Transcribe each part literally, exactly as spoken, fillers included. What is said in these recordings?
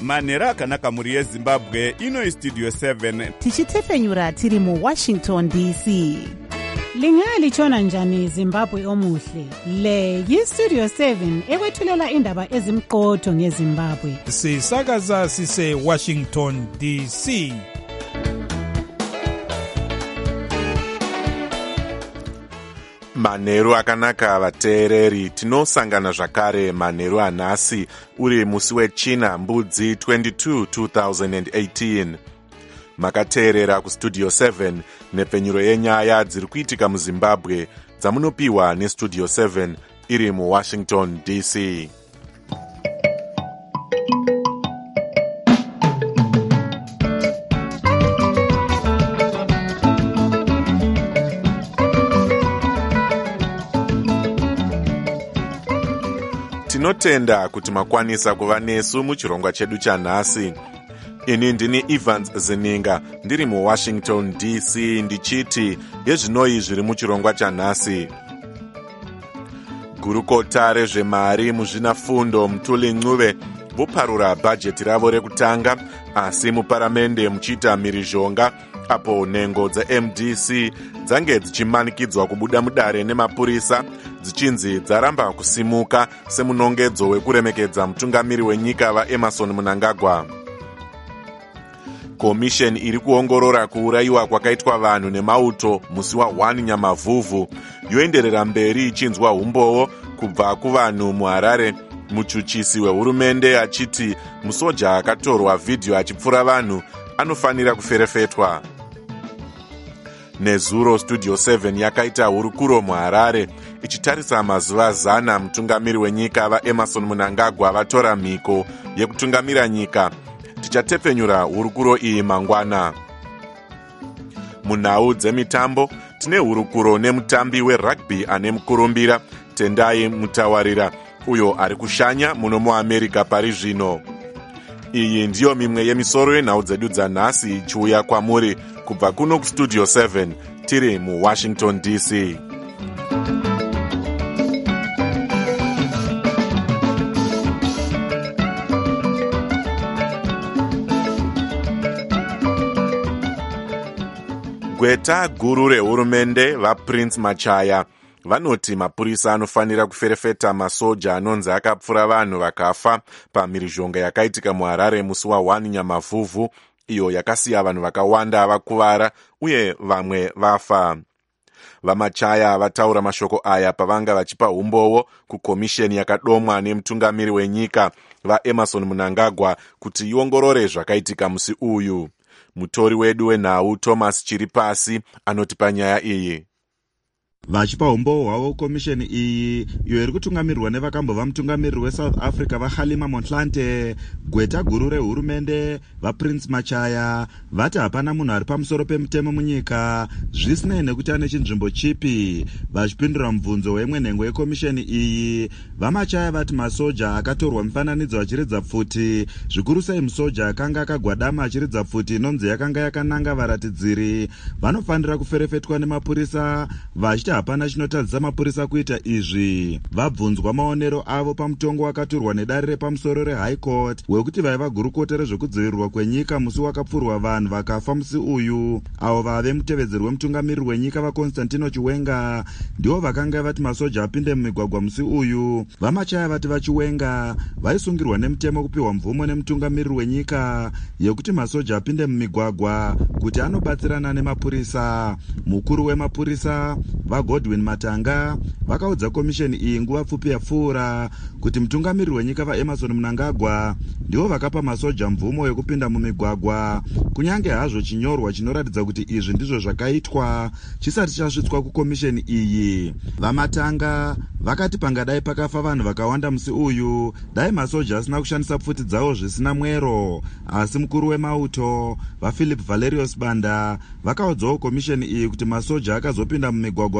manhero akanaka mhuri yezimbabwe. Ino istudio seven tichitefenyura tiri muwashington D C. Lingalitshona njani Zimbabwe omuhle? Le yistudio seven ekwethulela indaba ezimqotho ngeZimbabwe. Sisakaza sise Washington D C. Manheru akanaka vateereri, tinosangana zvakare manheru anhasi uri musi wechina mbudzi twenty-two two thousand eighteen. Makateerera kustudio seven nepfenyuro yenyaya dziri kuitika muZimbabwe dzamunopiwa nestudio seven iri muWashington D C. Tinotenda kuti makwanisa kuva nesu muchirongwa chedu chanhasi. Ini ndini Evans Zininga ndiri muWashington D C ndichiti yezvinoi zviri muchirongwa chanhasi. Gurukota rezvemari muzvinafundo Mutuli Ncube voparura bhajeti ravo rekutanga, asi muparamende muchiita mhirizhonga apo nhengo dze-M D C dzange dzichimanikidzwa kubuda mudare nemapurisa dzichinzi dzaramba kusimuka semunongedzo wekuremekedza mutungamiri wenyika vaEmmerson Mnangagwa. Komisheni iri kuongorora kuurayiwa kwakaitwa vanhu nemauto musi wa one Nyamavhuvhu yoenderera mberi ichinzwa umbowo kubva kuvanhu muHarare. Muchuchisi wehurumende achiti musoja akatorwa vhidhiyo achipfura vanhu anofanira kuferefetwa. Nezuro studio seven yakaita hurukuro muHarare ichitarisa mazuva zana mutungamiri wenyika vaEmmerson Mnangagwa vatora mhiko yekutungamira nyika. Tichatepfenyura hurukuro iyi mangwana. Munhau dzemitambo tine hurukuro nemutambi werugby ane mukurumbira Tendai Mutawarira uyo ari kushanya muno muAmerica pari zvino. Iyi ndiyo mimwe yemisoro yenhau dzedu dzanhasi ichiuya kwamuri kubva kuno kustudio seven tiri muWashington D C. Gweta guru rehurumende vaPrince Machaya vanoti mapurisa anofanira kuferefeta masoja anonzi akapfura vanhu vakafa pamhirizhonga yakaitika muHarare musi wa one Nyamavhuvhu, iyo yakasiya vanhu vakawanda vakuvara uye vamwe vafa. VaMachaya vataura mashoko aya pavanga vachipa umbowo kukomisheni yakadomwa nemutungamiri wenyika vaEmmerson Mnangagwa kuti iongorore zvakaitika musi uyu. Mutori wedu wenhau Thomas Chiripasi anoti panyaya iyi. Vachipa umbowo hwavo komisheni iyi iyo iri kutungamirwa nevakambova mutungamiriri weSouth Africa vaHalima Motlanthe, gweta guru rehurumende vaPrince Machaya vati hapana munhu ari pamusoro pemutemo munyika zvisinei nekuti ane chinzvimbo chipi. Vachipindura mubvunzo wemwe nhengo yekomisheni iyi, vaMachaya vati masoja akatorwa mufananidzo achiridza pfuti, zvikuru sei musoja akanga akagwadama achiridza pfuti inonzi yakanga yakananga varatidziri, vanofanira kuferefetwa nemapurisa, vachiti hapana chinotadzisa mapurisa kuita izvi. Vabvunzwa maonero avo pamutongo wakaturwa nedare repamusoro reHigh Court wekuti vaiva gurukota rezvekudzivirirwa kwenyika musi wakapfurwa vanhu vakafa musi uyu. Avo vave mutevedzeri wemutungamiriri wenyika vaConstantino Chiwenga ndivo vakanga vati masoja apinde mumigwagwa musi uyu. VaMachaya vati vaChiwenga vaisungirwa nemutemo kupiwa mvumo nemutungamiriri wenyika yekuti masoja apinde mumigwagwa kuti anobatsirana nemapurisa. Mukuru wemapurisa vaGodwin Matanga vakaudza komisheni iyi nguva pfupi yapfuura kuti mutungamiriri wenyika vaEmmerson Mnangagwa ndivo vakapa masoja mvumo yekupinda mumigwagwa, kunyange hazvo chinyorwa chinoratidza kuti izvi ndizvo zvakaitwa chisati chasvitswa kukomisheni iyi. VaMatanga vakati pangadai pakafa vanhu vakawanda musi uyu dai masoja asina kushandisa pfuti dzavo zvisina mwero, asi mukuru wemauto vaPhilip Valerius Banda vakaudzawo komisheni iyi kuti masoja akazopinda mumigwagwa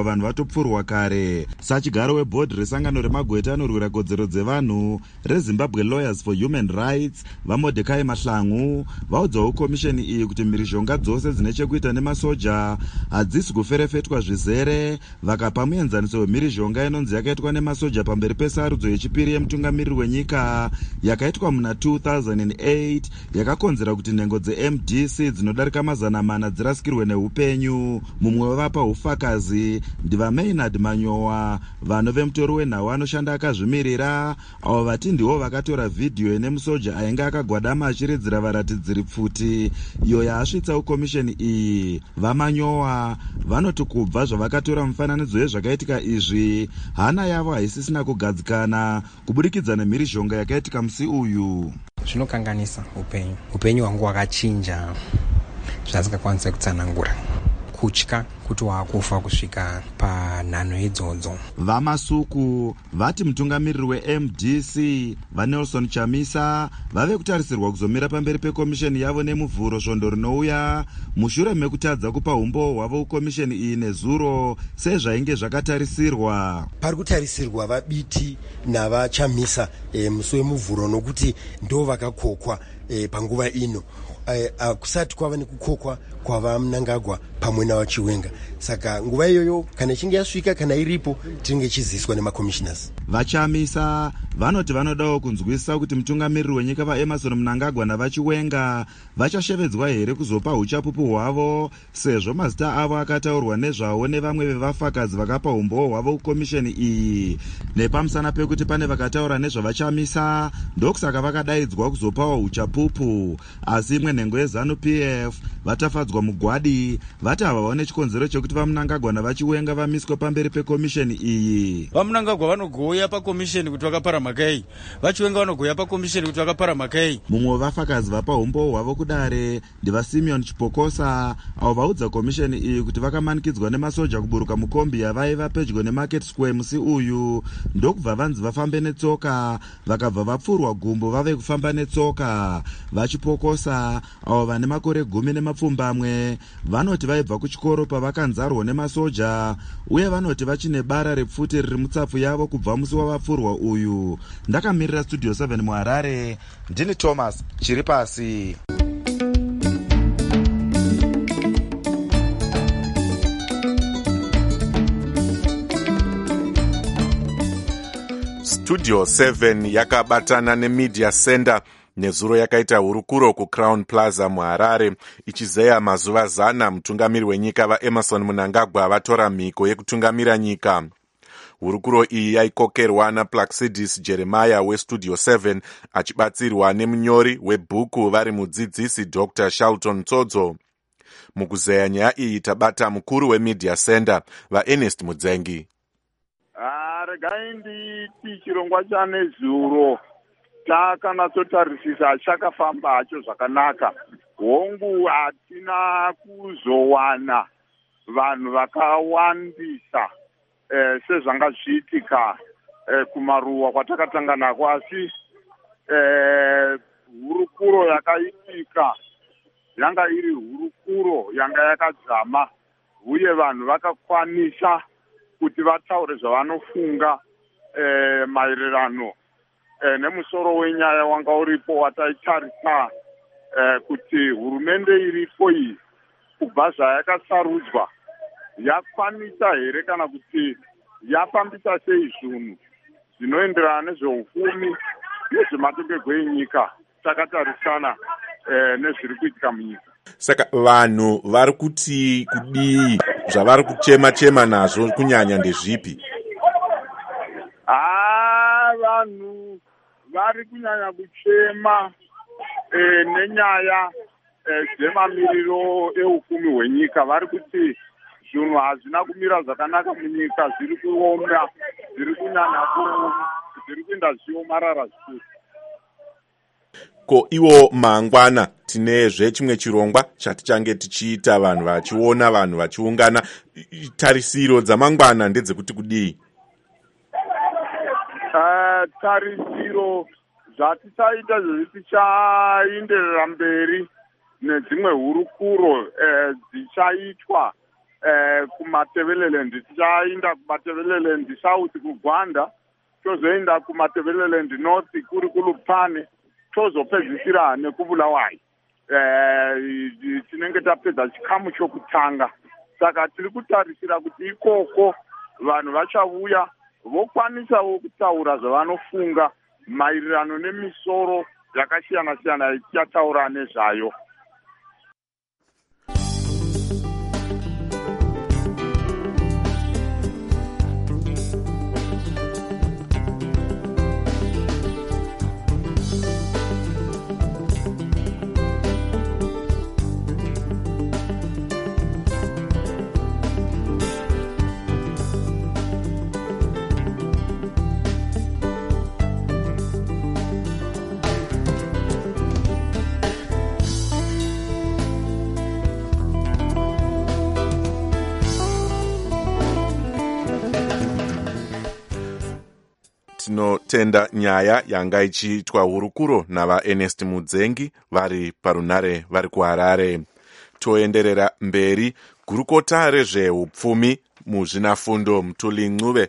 vanhu vatopfurwa kare. Sachigaro webhodhi resangano remagweta anorwira kodzero dzevanhu reZimbabwe Lawyers for Human Rights vaMordecai Mahlangu vaudzawo komisheni iyi kuti mhirizhonga dzose dzine chekuita nemasoja hadzisi kuferefetwa zvizere, vakapa muenzaniso wemhirizhonga inonzi yakaitwa nemasoja pamberi pesarudzo yechipiri yemutungamiriri wenyika yakaitwa muna two thousand eight yakakonzera kuti nhengo dze-M D C dzinodarika mazana mana dzirasikirwe neupenyu. Mumwe wevapa ufakazi ndiva Maynard Manyowa, vanhu vemutori wenhau anoshanda akazvimirira, avo vati ndivo vakatora vhidhiyo ine musoja ainge akagwadama achiridzira varatidziri pfuti iyo yaasvitsa kukomisheni iyi. VaManyowa vanoti kubva zvavakatora mufananidzo wezvakaitika izvi, hana yavo haisisina kugadzikana kubudikidza nemhirizhonga yakaitika musi uyu. Zvinokanganisa upenyu. Upenyu hwangu hwakachinja zvasingakwanisa kutsanangura. Kutya kuti waakufa kusvika panhano idzodzo. VaMasuku vati mutungamiriri we-M D C vaNelson Chamisa vave kutarisirwa kuzomira pamberi pekomisheni yavo nemuvhuro svondo rinouya mushure mekutadza kupa umbo hwavo kukomisheni iyi nezuro sezvainge zvakatarisirwa. Pari kutarisirwa vaBiti navaChamisa e, musi wemuvhuro nokuti ndo vakakokwa e, panguva ino. Uh, uh, kusati kwava nekukokwa kwava Mnangagwa pamwe naVachiwenga. Saka nguva iyoyo kana ichinge yasvika kana iripo tinenge chiziswa nemakommissioners. VaChamisa vanoti vanodawo kunzwisisa kuti mutungamiriri wenyika vaEmmerson Mnangagwa naVachiwenga vachashevedzwa here kuzopa uchapupu hwavo sezvo mazita avo akataurwa nezvawo nevamwe vevafakazi vakapa umbo hwavo kukomisheni iyi. Nepamusana pekuti pane vakataura nezvavaChamisa ndokusaka vakadaidzwa kuzopawo uchapupu, asi imwe nhengo yeZanu-P F vatafadzwa mugwadi vati ava vaone chikonzero chekuti vaMnangagwa navaChiwenga vamiswe pamberi pekomisheni iyi. VaMnangagwa vanogoya pakomisheni kuti vakapara mhaka iyi, vaChiwenga vanogoya pakomisheni kuti vakapara mhaka iyi. Mumwe wevafakazi vapa umbo hwavo kudare ndivaSimeon Chipokosa, avo vaudza komisheni iyi kuti vakamanikidzwa nemasoja kuburuka mukombi yavaiva pedyo neMarket Square musi uyu, ndokubva vanzi vafambe netsoka vakabva vapfurwa gumbo vave kufamba netsoka. VaChipokosa avo vane makore gumi nemapfumbamwe vanoti vaibva kuchikoro pavakanzarwa nemasoja uye vanoti vachine bara repfuti riri mutsapfu yavo kubva musi wavapfurwa uyu. Ndakamirira Studio seven muHarare, ndini Thomas Chiripasi. Studio seven yakabatana neMedia Center nezuro yakaita hurukuro kuCrown Plaza muHarare ichizeya mazuva zana mutungamiri wenyika vaEmmerson Mnangagwa vatora mhiko yekutungamira nyika. Hurukuro iyi yaikokerwa naPlaxidis Jeremiah weStudio seven achibatsirwa nemunyori webhuku vari mudzidzisi Doctor Shalton Tsodzo. Mukuzeya nyaya iyi tabata mukuru weMedia Center vaErnest Mudzengi. Regai nditi chirongwa chanezuro takanatsotarisisa chakafamba hacho zvakanaka. Hongu hatina kuzowana vanhu vakawandisa eh, sezvanga zviitika eh, kumaruwa kwatakatanga nako, asi eh, hurukuro yakaitika yanga iri hurukuro yanga yakadzama uye vanhu vakakwanisa kuti vataure zvavanofunga eh, maererano eh, nemusoro wenyaya wanga uripo wataitarisa eh, kuti hurumende iripo iyi kubva zvayakasarudzwa yakwanisa here kana kuti yafambisa sei zvinhu zvinoenderana nezveupfumi nezvematongerwo enyika takatarisana eh, nezviri kuitika munyika. Saka vanhu vari kuti kudii zvavari kuchema chema nazvo kunyanya ndezvipi? Ah, vanhu vari kunyanya kuchema eh, nenyaya eh, dzemamiriro eupfumi hwenyika. Vari kuti zvinhu hazvina kumira zvakanaka munyika, zviri kuoma, zviri kunyanya zviri kuenda zviomarara zvikuru. Ko iwo mangwana tinezve chimwe chirongwa chatichange tichiita vanhu vachiona vanhu vachiungana, tarisiro dzamangwana ndedzekuti kudii? Uh, tarisiro zvatichaita zvekuti tichaenderera mberi nedzimwe hurukuro uh, dzichaitwa eh kumatebeleland tichaenda kumatebeleland south kuGwanda tozoenda kumatebeleland north kuri kuLupane tozopedzisira nekubulawayo eh tinenge tapedza chikamu chokutanga saka tiri kutarisira kuti ikoko vanhu vachauya vokwanisawo kutaura zvavanofunga maererano nemisoro yakasiyana siyana yatichataura nezvayo. tinotenda nyaya yanga ichiitwa hurukuro navaErnest Mudzengi vari parunare vari kuHarare. Toenderera mberi. Gurukota rezveupfumi muzvinafundo Mutuli Ncube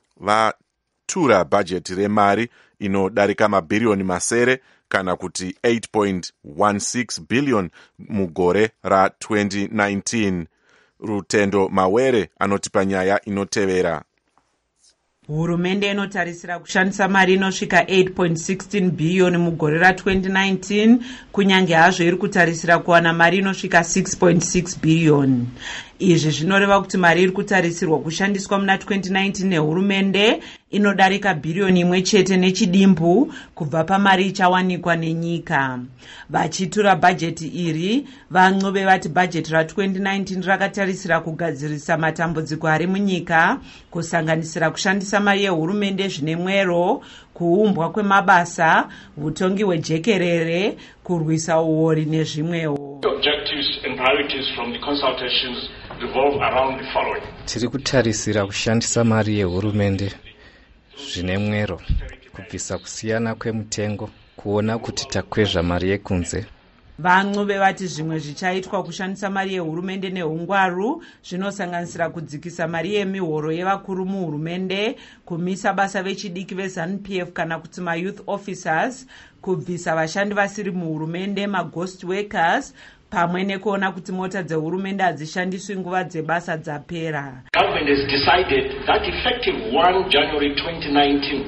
vatura bhajeti remari inodarika mabhirioni masere kana kuti eight point one six billion mugore ra twenty nineteen. Rutendo Mawere anotipa nyaya inotevera. Hurumende inotarisira kushandisa mari inosvika eight point one six billion mugore ra twenty nineteen, kunyange hazvo iri kutarisira kuwana mari inosvika six point six billion. Izvi zvinoreva kuti mari iri kutarisirwa kushandiswa muna twenty nineteen nehurumende inodarika bhiriyoni imwe chete nechidimbu kubva pamari ichawanikwa nenyika. Vachitura bhajeti iri, vaNcube vati bhajeti ra twenty nineteen rakatarisira kugadzirisa matambudziko ari munyika, kusanganisira kushandisa mari yehurumende zvine mwero, kuumbwa kwemabasa, utongi hwejekerere, kurwisa uori nezvimwewo. Objectives and priorities from the consultations revolve around the following. Tiri kutarisira kushandisa mari yehurumende zvine mwero, kubvisa kusiyana kwemutengo, kuona kuti takwezva mari yekunze. VaNcube vati zvimwe zvichaitwa kushandisa mari yehurumende nehungwaru zvinosanganisira kudzikisa mari yemihoro yevakuru muhurumende, kumisa basa vechidiki veZANU P F kana kuti maYouth Officers, kubvisa vashandi vasiri muhurumende maghost workers, pamwe nekuona kuti mota dzehurumende hadzishandiswi nguva dzebasa dzapera. Government has decided that effective one January twenty nineteen,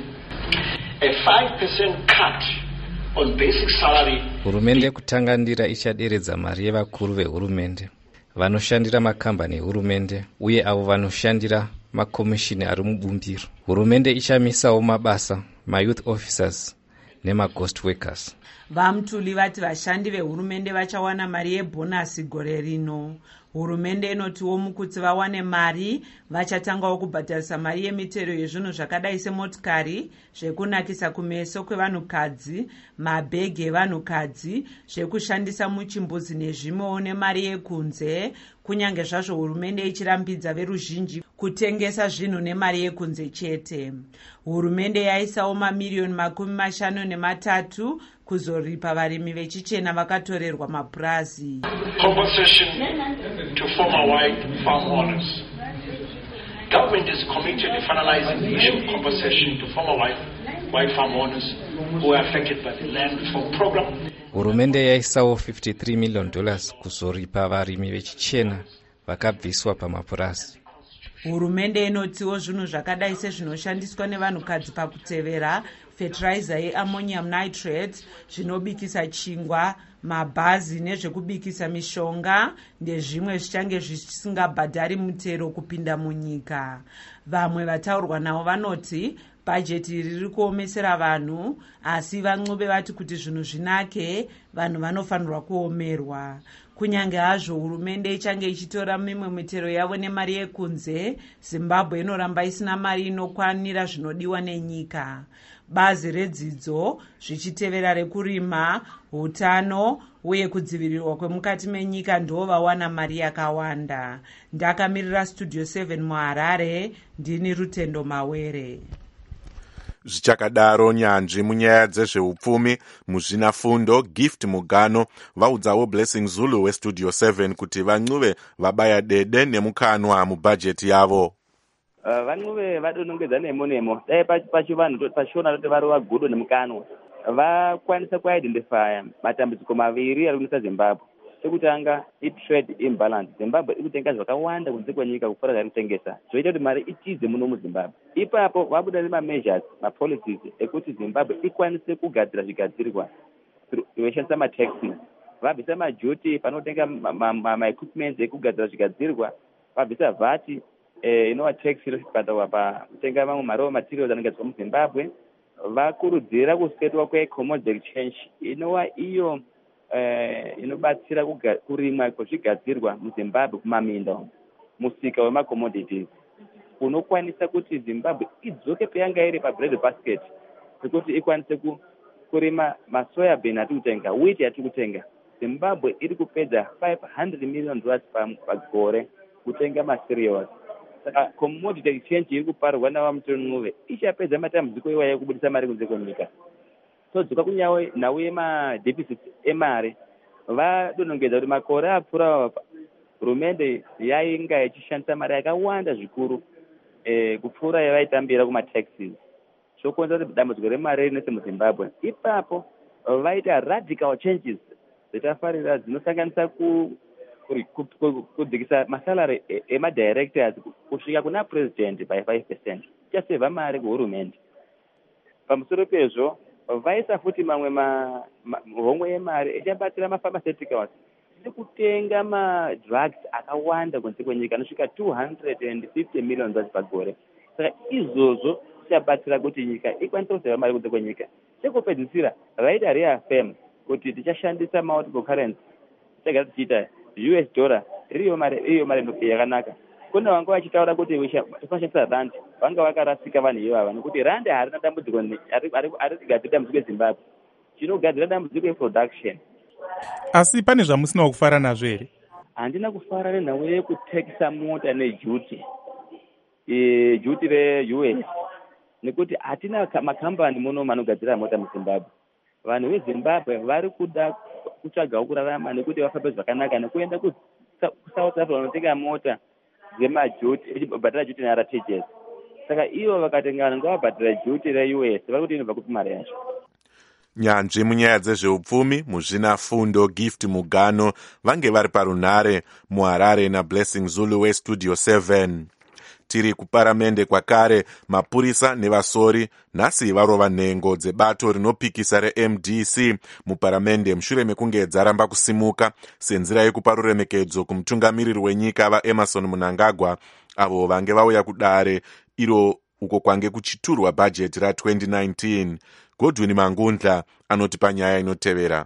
a five percent cut on basic salary. Hurumende kutangandira ichaderedza mari yevakuru vehurumende, vanoshandira makambani ehurumende uye avo vanoshandira makomishini ari mubumbiro. Hurumende ichamisawo mabasa maYouth Officers nemaghost workers. VaMutuli vati vashandi vehurumende vachawana mari yebhonasi gore rino. Hurumende inotiwo mukuti vawane mari vachatangawo kubhadharisa mari yemitero yezvinhu zvakadai semotikari, zvekunakisa kumeso kwevanhukadzi, mabhegi evanhukadzi, zvekushandisa muchimbuzi nezvimwewo nemari yekunze, kunyange zvazvo hurumende ichirambidza veruzhinji kutengesa zvinhu nemari yekunze chete. Hurumende yaisawo mamiriyoni makumi mashanu nematatu kuzoripa varimi vechichena vakatorerwa mapurazi. Compensation to former white farm owners. Government is committed to finalizing the issue of compensation to former white, white farm owners who are affected by the land reform program. Hurumende yaisawo fifty-three million dollars kuzoripa varimi vechichena vakabviswa pamapurazi. Hurumende inotiwo zvinhu zvakadai sezvinoshandiswa nevanhukadzi pakutevera, fertilizer yeammonium nitrate, zvinobikisa chingwa, mabhazi nezvekubikisa mishonga ndezvimwe zvichange zvisingabhadhari mutero kupinda munyika. Vamwe vataurwa navo vanoti bhajeti iri riri kuomesera vanhu, asi vaNcube vati kuti zvinhu zvinake vanhu vanofanirwa kuomerwa. Kunyange hazvo hurumende ichange ichitora mimwe mitero yavo nemari yekunze, Zimbabwe inoramba isina mari inokwanira zvinodiwa nenyika. Bazi redzidzo, zvichitevera rekurima, hutano uye kudzivirirwa kwemukati menyika ndo vawana mari yakawanda. Ndakamirira Studio seven muHarare, ndini Rutendo Mawere. Zvichakadaro, nyanzvi munyaya dzezveupfumi muzvinafundo Gift Mugano vaudzawo Blessing Zulu westudio seven kuti vancuve vabaya dede nemukanwa mubhajeti yavo. Uh, vancuve vadonongedza nemo nemo dai pachivanhu pachiona kuti vari vagudo nemukanwa vakwanisa kuidentifya matambudziko maviri ari kunetsa Zimbabwe. Chekutanga itrade imbalance. Zimbabwe iri kutenga zvakawanda kunze kwenyika kupfuura zvari kutengesa, zvoita kuti mari itize muno muZimbabwe. Ipapo vabuda nemameasures mapolicies ekuti Zimbabwe ikwanise kugadzira zvigadzirwa veishandisa mataxi. Vabvisa majuti panotenga maequipment ekugadzira zvigadzirwa, vabvisa vhati inova tax inobhadharwa pakutenga mamwe maraw materials anogadzirwa muZimbabwe. Vakurudzira kusetwa kwecommodity exchange inova iyo Uh, inobatsira kurimwa kwezvigadzirwa muZimbabwe kumaminda musika wemacommodities unokwanisa kuti Zimbabwe idzoke payanga iri pabread basket kuti ikwanise kurima masoya bean ati kutenga, wheat ati kutenga. Zimbabwe iri kupedza five hundred million dollars pagore kutenga macereals. Saka commodity exchange iri kuparwa navamuton'uve ichapedza matambudziko iwaya ekubudisa mari kunze kwenyika. Todzoka kunyawo nhau yemadeficit emari vadonongedza kuti makore apfuura hurumende yainga ichishandisa mari yakawanda zvikuru e, kupfuura yavaitambira kumataxes, zvokonzera kuti dambudziko remari rinese muZimbabwe. Ipapo vaita radical changes dzitafarira dzinosanganisa kudzikisa masalary emadirectors kusvika kuna president by five percent. Ichasevha mari kuhurumende. Pamusoro pezvo vaisa futi mamwe homwe yemari ichabatsira mapharmaceuticals nekutenga madrugs akawanda kunze kwenyika anosvika two hundred fifty million dollars pagore. Saka izvozvo zvichabatsira kuti nyika ikwanise kuseva mari kunze kwenyika. Chekupedzisira vaita reaffirm kuti tichashandisa multiple currency, tichagara tichiita U S dollar iriyo mari iriyo mari yakanaka. Kune vanga vachitaura kuti tinoshandisa rand vanga vakarasika vanhu ivava nekuti rand harina dambudziko ari kugadzira dambudziko eZimbabwe, chinogadzira dambudziko eproduction. Asi pane zvamusina kufara nazvo here? Handina kufara nenhau yekutekisa mota nejuti e, juti re-U S nekuti hatina makambani muno manogadzira mota muZimbabwe. Vanhu veZimbabwe vari kuda kutsvagawo kurarama nekuti vafambe zvakanaka nekuenda kuSouth Africa vanotenga mota dzemajuti bhadhara juti neR T Gs. Saka ivo vakatengana ngavabhadhara juti re-U S vari kuti inobva kupi mari yacho. Nyanzvi munyaya dzezveupfumi muzvinafundo Gift Mugano vange vari parunhare muHarare naBlessing Zulu westudio seven. Tiri kuparamende kwakare, mapurisa nevasori nhasi varova nhengo dzebato rinopikisa reM D C muparamende mushure mekunge dzaramba kusimuka senzira yekupa ruremekedzo kumutungamiriri wenyika vaEmerson Mnangagwa avo vange vauya kudare iro uko kwange kuchiturwa bhajeti ratwenty nineteen. Godwin Mangundla anoti panyaya inotevera.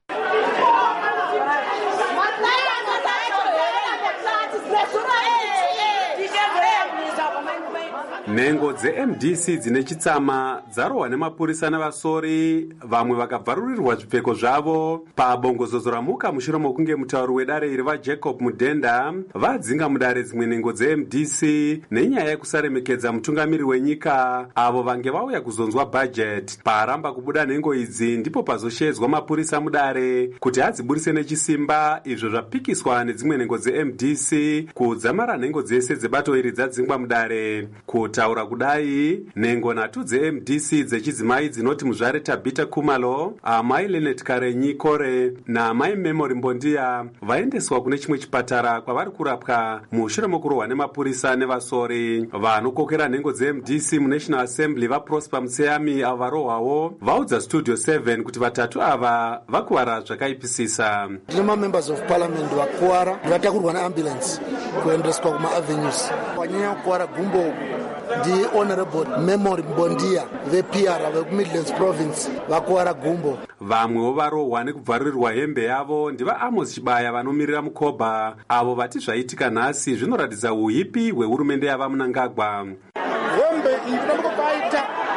Nhengo dzeM D C dzine chitsama dzarohwa nemapurisa navasori, vamwe vakabvarurirwa zvipfeko zvavo pabongozozo ramuka mushure mokunge mutauri wedare iri vaJacob Mudenda vadzinga mudare dzimwe nhengo dzeM D C nenyaya yekusaremekedza mutungamiri wenyika avo vange vauya kuzonzwa bhajeti. Paramba kubuda nhengo idzi ndipo pazoshedzwa mapurisa mudare kuti adziburise nechisimba, izvo zvapikiswa nedzimwe nhengo dzeM D C kudzamara nhengo dzese dzebato iri dzadzingwa mudare. Kutaura kudai, nhengo nhatu dzeM D C dzechidzimai dzinoti muzvare Tabita Kumalo, amai Lenet Karenyi Kore naamai Memory Mbondia vaendeswa kune chimwe chipatara kwavari kurapwa mushure mokurohwa nemapurisa nevasori. Vanokokera nhengo dzeM D C muNational Assembly vaProsper Mutseyami avo varohwawo vaudza Studio seven kuti vatatu ava vakuvara zvakaipisisa. Tine mamembers of parliament vakuwara vatakurwa neambulance kuendeswa kumaavenues. Wanyanya kukuwara gumbo ndi Honorable Memory Mbondia veP R vekuMidlands Province vakuwara gumbo. Vamwewo varohwa nekubvarurirwa hembe yavo ndiva Amos Chibaya vanomirira Mukoba avo vati zvaitika nhasi zvinoratidza uhipi hwehurumende yava Mnangagwa. Hembe iyi inotombobaita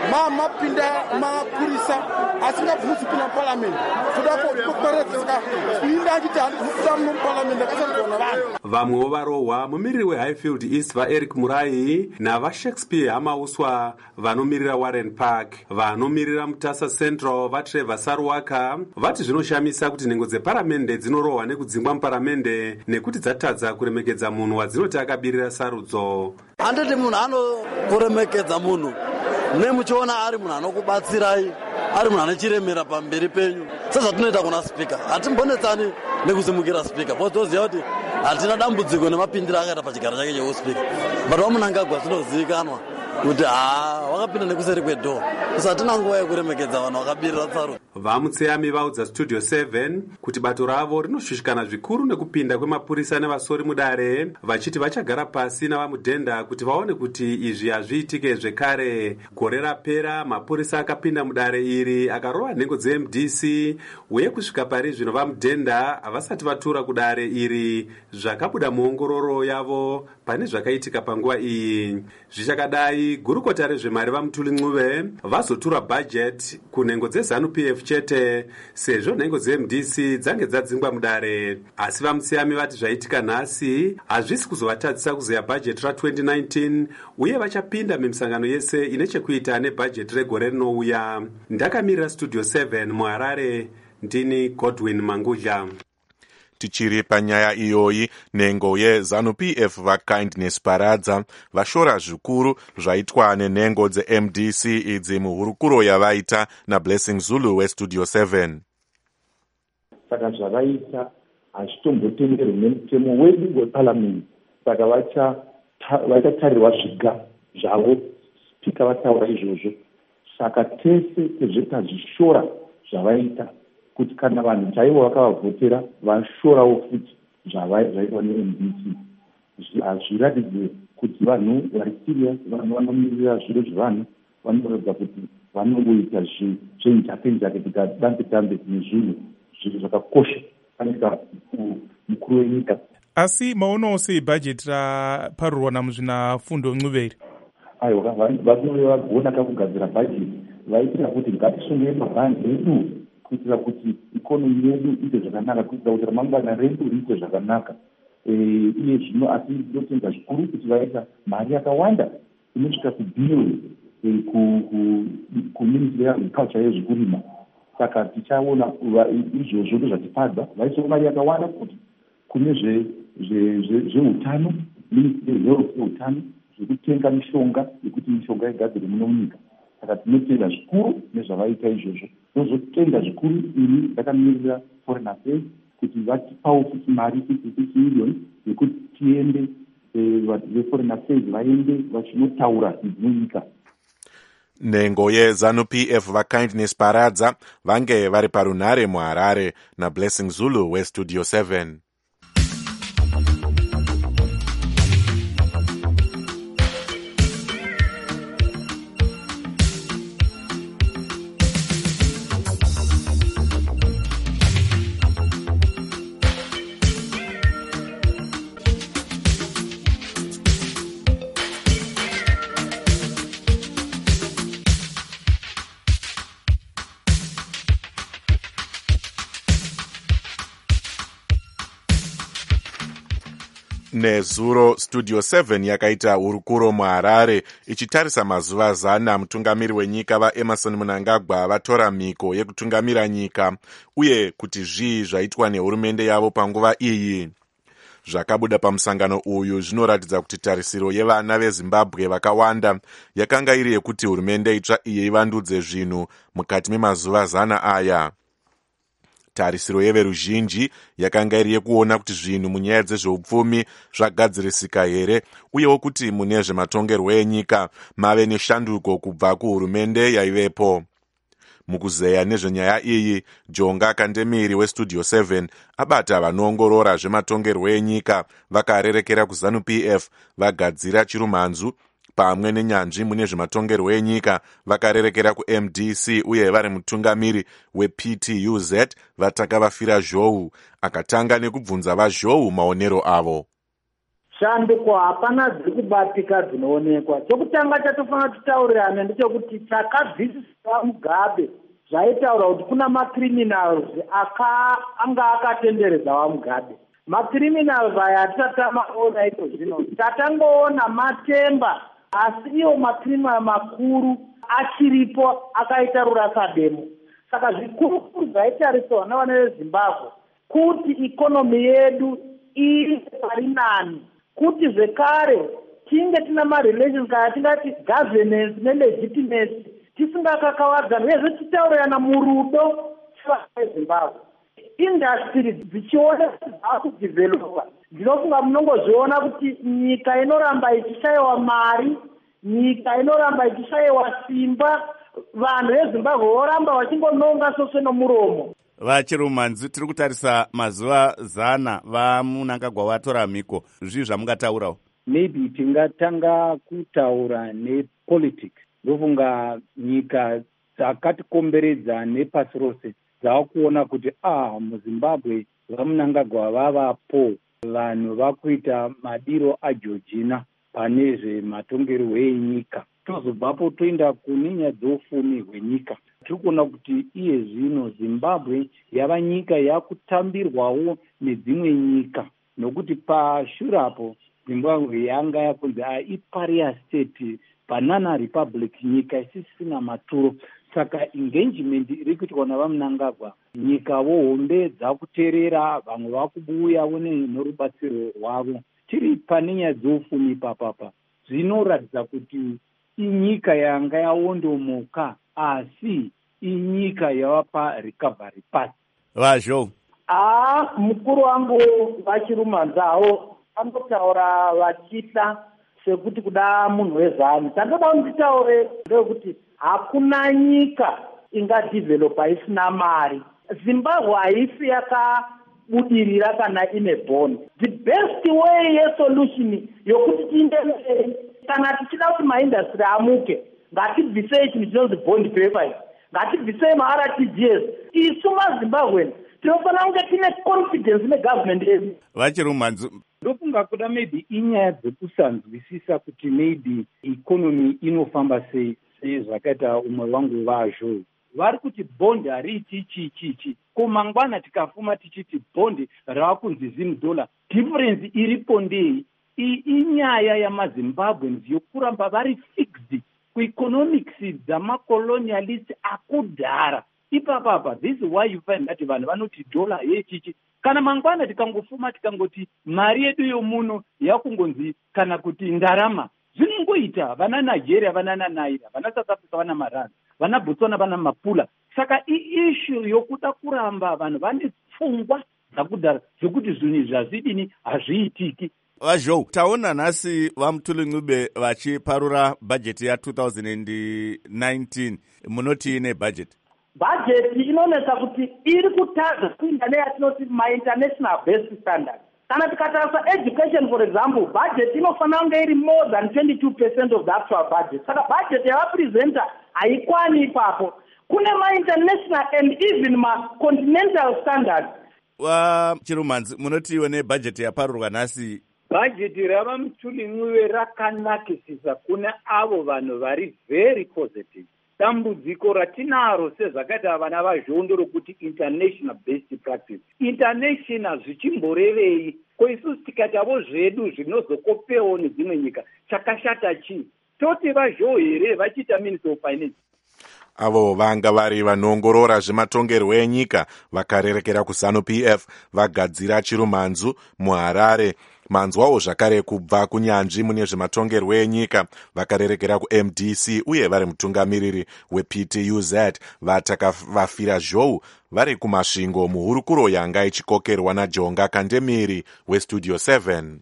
mapinda mapurisa asingabvusi kupinda muparamendi toda kuparadza saka inda achiti handikuda muparamendi akasakuona vanhu. Vamwewo varohwa mumiriri wehighfield east vaeric murai navashakespeare hamauswa vanomirira warren park. Vanomirira mutasa central vatrevor sarwaka vati zvinoshamisa kuti nhengo dzeparamende dzinorohwa nekudzingwa muparamende nekuti dzatadza kuremekedza munhu wadzinoti akabirira sarudzo. handiti munhu anokuremekedza munhu nemuchiona ari munhu anokubatsirai ari munhu anechiremera pamberi penyu sezvatinoita kuna spika. hatimbonetsani nekuzimukira spika po toziva kuti hatina dambudziko nemapindiro akaita pachigaro chake cheuspika, but vamunangagwa zvinozivikanwa kuti ha wakapinda nekuseri kwedhoo, saka hatina nguva yekuremekedza vanhu vakabirira tsarudzo. Vamutseyami vaudza studio seven kuti bato ravo rinoshushikana zvikuru nekupinda kwemapurisa nevasori mudare, vachiti vachagara pasi navamudhenda kuti vaone kuti izvi hazviitike zvekare. Gore rapera mapurisa akapinda mudare iri akarova nhengo dze-M D C uye kusvika pari zvino vamudhenda havasati vatura kudare iri zvakabuda muongororo yavo pane zvakaitika panguva iyi. Zvichakadai gurukota rezvemari vaMutuli Ncube vazotura bhajeti kunhengo dzeZANU P F chete sezvo nhengo dze-M D C dzange dzadzingwa mudare. Asi vamutseyami vati zvaitika nhasi hazvisi kuzovatadzisa kuzeya bhajeti ra twenty nineteen uye vachapinda mimisangano yese ine chekuita nebhajeti regore rinouya. Ndakamirira studio seven muHarare, ndini Godwin Mangudla. Tichiri panyaya iyoyi, nhengo yeZANU P F vaKindness Paradza vashora zvikuru zvaitwa nenhengo dze-M D C idzi muhurukuro yavaita naBlessing Zulu weStudio seven. Saka zvavaita hazvitombotenderwi nemutemo wedu weparliament, saka vachatarirwa zviga zvavo spika vataura izvozvo. Saka tese tezvetazvishora zvavaita kuti kana vanhu chaivo vakavavhotera vashorawo futi zvavaitwa ne-M D C. Hazviratidze kuti vanhu vari serious, vanhu vanomirira zviro zvevanhu, vanoratidza kuti vanongoita zvenjakenjake tikadambe-dambe nezvinhu zvinhu zvakakosha panika mukuru wenyika. Asi maonawo sei bhajeti raparurwa namuzvinafundo Ncube? Aiwa, vanove vagona kakugadzira bhajeti vaitira kuti ngatisungei mabhangi edu kuitira kuti ikonomi yedu iite zvakanaka, kuitira kuti ramangwana redu riite zvakanaka. Iye zvino asi ndinotenga zvikuru kuti vaita mari yakawanda inosvika kubhilioni kuministry yeagriculture yezvekurima. Saka tichaona izvozvo ndozvatipadza, vaisawo mari yakawanda kuti kune zveutano, ministry yehealth yeutano, zvekutenga mishonga yekuti mishonga igadzirwe muno munyika. Saka tinotenda zvikuru nezvavaita izvozvo. Tinozotenda zvikuru ini ndakamirira foreign affairs kuti vatipawo futi mari fifty million yekuti tiende veforeign affairs vaende vachinotaura nenyika. Nhengo yeZANU P F vaKindness Paradza vange vari parunhare muHarare naBlessing Zulu weStudio seven. Nezuro Studio seven yakaita hurukuro muHarare ichitarisa mazuva zana mutungamiri wenyika vaEmerson Mnangagwa vatora mhiko yekutungamira nyika uye kuti zvii zvaitwa nehurumende yavo panguva iyi. Zvakabuda pamusangano uyu zvinoratidza kuti tarisiro yevana veZimbabwe vakawanda yakanga iri yekuti hurumende itsva iyi ivandudze zvinhu mukati memazuva zana aya. Tarisiro yeveruzhinji yakanga iri yekuona kuti zvinhu munyaya dzezveupfumi zvagadzirisika here uyewo kuti mune zvematongerwo enyika mave neshanduko kubva kuhurumende yaivepo. Mukuzeya nezvenyaya iyi, Jonga Kandemiri weStudio seven abata vanoongorora zvematongerwo enyika vakarerekera kuZANU P F vagadzira chirumhanzu pamwe nenyanzvi mune zvematongerwo enyika vakarerekera kuM D C uye vari mutungamiri weP T U Z Vatakavafira Zhou akatanga nekubvunza vaZhou maonero avo. shanduko hapana dziri kubatika dzinoonekwa. Chokutanga chatofanira titaurirane ndechekuti takabvisisa Mugabe zvaitaura kuti kuna macriminals anga akatenderedza vaMugabe. Macriminals aya hatisatamaona iko zvino, tatangoona Matemba, asi iwo macriminal makuru achiripo akaita Rurasademo. Saka zvikuru zvaitariswa navana veZimbabwe kuti ikonomi yedu iri parinani, kuti zvekare tinge tina marelations kana tingati governance nelegitimacy tisingakakavadzana, uyezve titaurirana murudo veZimbabwe. Industry dzichiona dzakudhivhelopa, ndinofunga munongozviona kuti nyika inoramba ichishayiwa mari, nyika inoramba ichishayiwa simba, vanhu veZimbabwe voramba vachingononga soswe nomuromo. Vachirumanzi, tiri kutarisa mazuva zana vaMunangagwa vatora mhiko, zvii zvamungataurawo? Maybe tingatanga kutaura nepolitics. Ndofunga nyika dzakatikomberedza nepasi rose dzakuona kuti ah muZimbabwe vaMunangagwa vavapo, vanhu vakuita madiro aJorgina pane zvematongerwo enyika. Tozobvapo toenda kune nyaya dzeufumi hwenyika. Tiri kuona kuti iye zvino Zimbabwe yava nyika yakutambirwawo nedzimwe nyika, nokuti pashurapo Zimbabwe yanga yakunzi iparia state, banana republic, nyika isisina maturo. Saka engagement iri kuitwa navaMunangagwa, nyika vohombe dzakuterera, vamwe vakubuyawo norubatsiro rwavo. Tiri pane nyaya dzeufumi papapa, zvinoratidza kuti inyika yanga yaondomoka, asi inyika yavapa recovery pass. Vazho Ah, mukuru wangu vachirumanzawo anotaura vachita sekuti kuda munhu wezani. Tandoda kuti nditaure ndekuti hakuna nyika ingadhivhelopa isina mari. Zimbabwe haisi yakabudirira kana ine bond. The best way yesolution yokuti tiende mberi kana tichida kuti maindustry amuke, ngatibvisei chinhu chinonzi bond paper, ngatibvisei ma-R T G S. Isu maZimbabwe tinofanira kunge tine confidence negovernment yedu. Vachirumanzi, ndofunga kuda maybe inyaya dzekusanzwisisa kuti maybe economy inofamba sei sezvakaita umwe wangu vazvo. Vari kuti bond hariti chichichi, kumangwana tikafuma tichiti bond rava kunzi zim dollar, difference iripo ndei? Inyaya yamaZimbabweans yokuramba vari fixed kueconomics dzamacolonialist akudhara. Ipapapa, this is why you find that vanhu vanoti dollar yechichi. Kana mangwana tikangofuma tikangoti mari yedu yomuno yakungonzi kana kuti ndarama, zvinongoita vana Nigeria, vana Naira, vana South Africa, vana Marana, vana Botswana, vana Mapula. Saka issue yokuda kuramba vanhu vane pfungwa dzakudhara dzekuti zvinhu zvazvidini hazviitiki. Vazho, taona nhasi vaMutuli Ncube vachiparura bhajeti ya two thousand nineteen. Munoti ine bhajeti? Bhajeti inonetsa kuti iri kutadza kuinda neyatinoti ma-international best standard. Kana tikatarisa education for example, bhajeti inofanira kunge iri more than twenty-two percent of the actual budget. Saka bhajeti yavapresenta haikwani ipapo. Kune ma-international and even ma-continental standards. Vachirumanzi, munoti iwe nebhajeti yaparurwa nhasi? Bhajeti ravaMutuli Ncube rakanakisisa kune avo vanhu vari very positive. Dambudziko ratinaro sezvakaita vana vaZhondo rokuti international best practice. International zvichimborevei? Ko isusu tikatavo zvedu zvinozokopewo nedzimwe nyika, chakashata chii? Toti vaZho here vachiita Minister of Finance? Avo vanga vari vanoongorora zvematongerwo enyika vakarerekera kuZANU-P F vagadzira Chirumanzu muHarare. Manzwawo zvakare kubva kunyanzvi mune zvematongerwo enyika vakarerekera kuM D C uye vari mutungamiriri weP T U Z vatakavafira Zhou vari kumasvingo muhurukuro yanga ichikokerwa naJonga Kandemiri weStudio seven.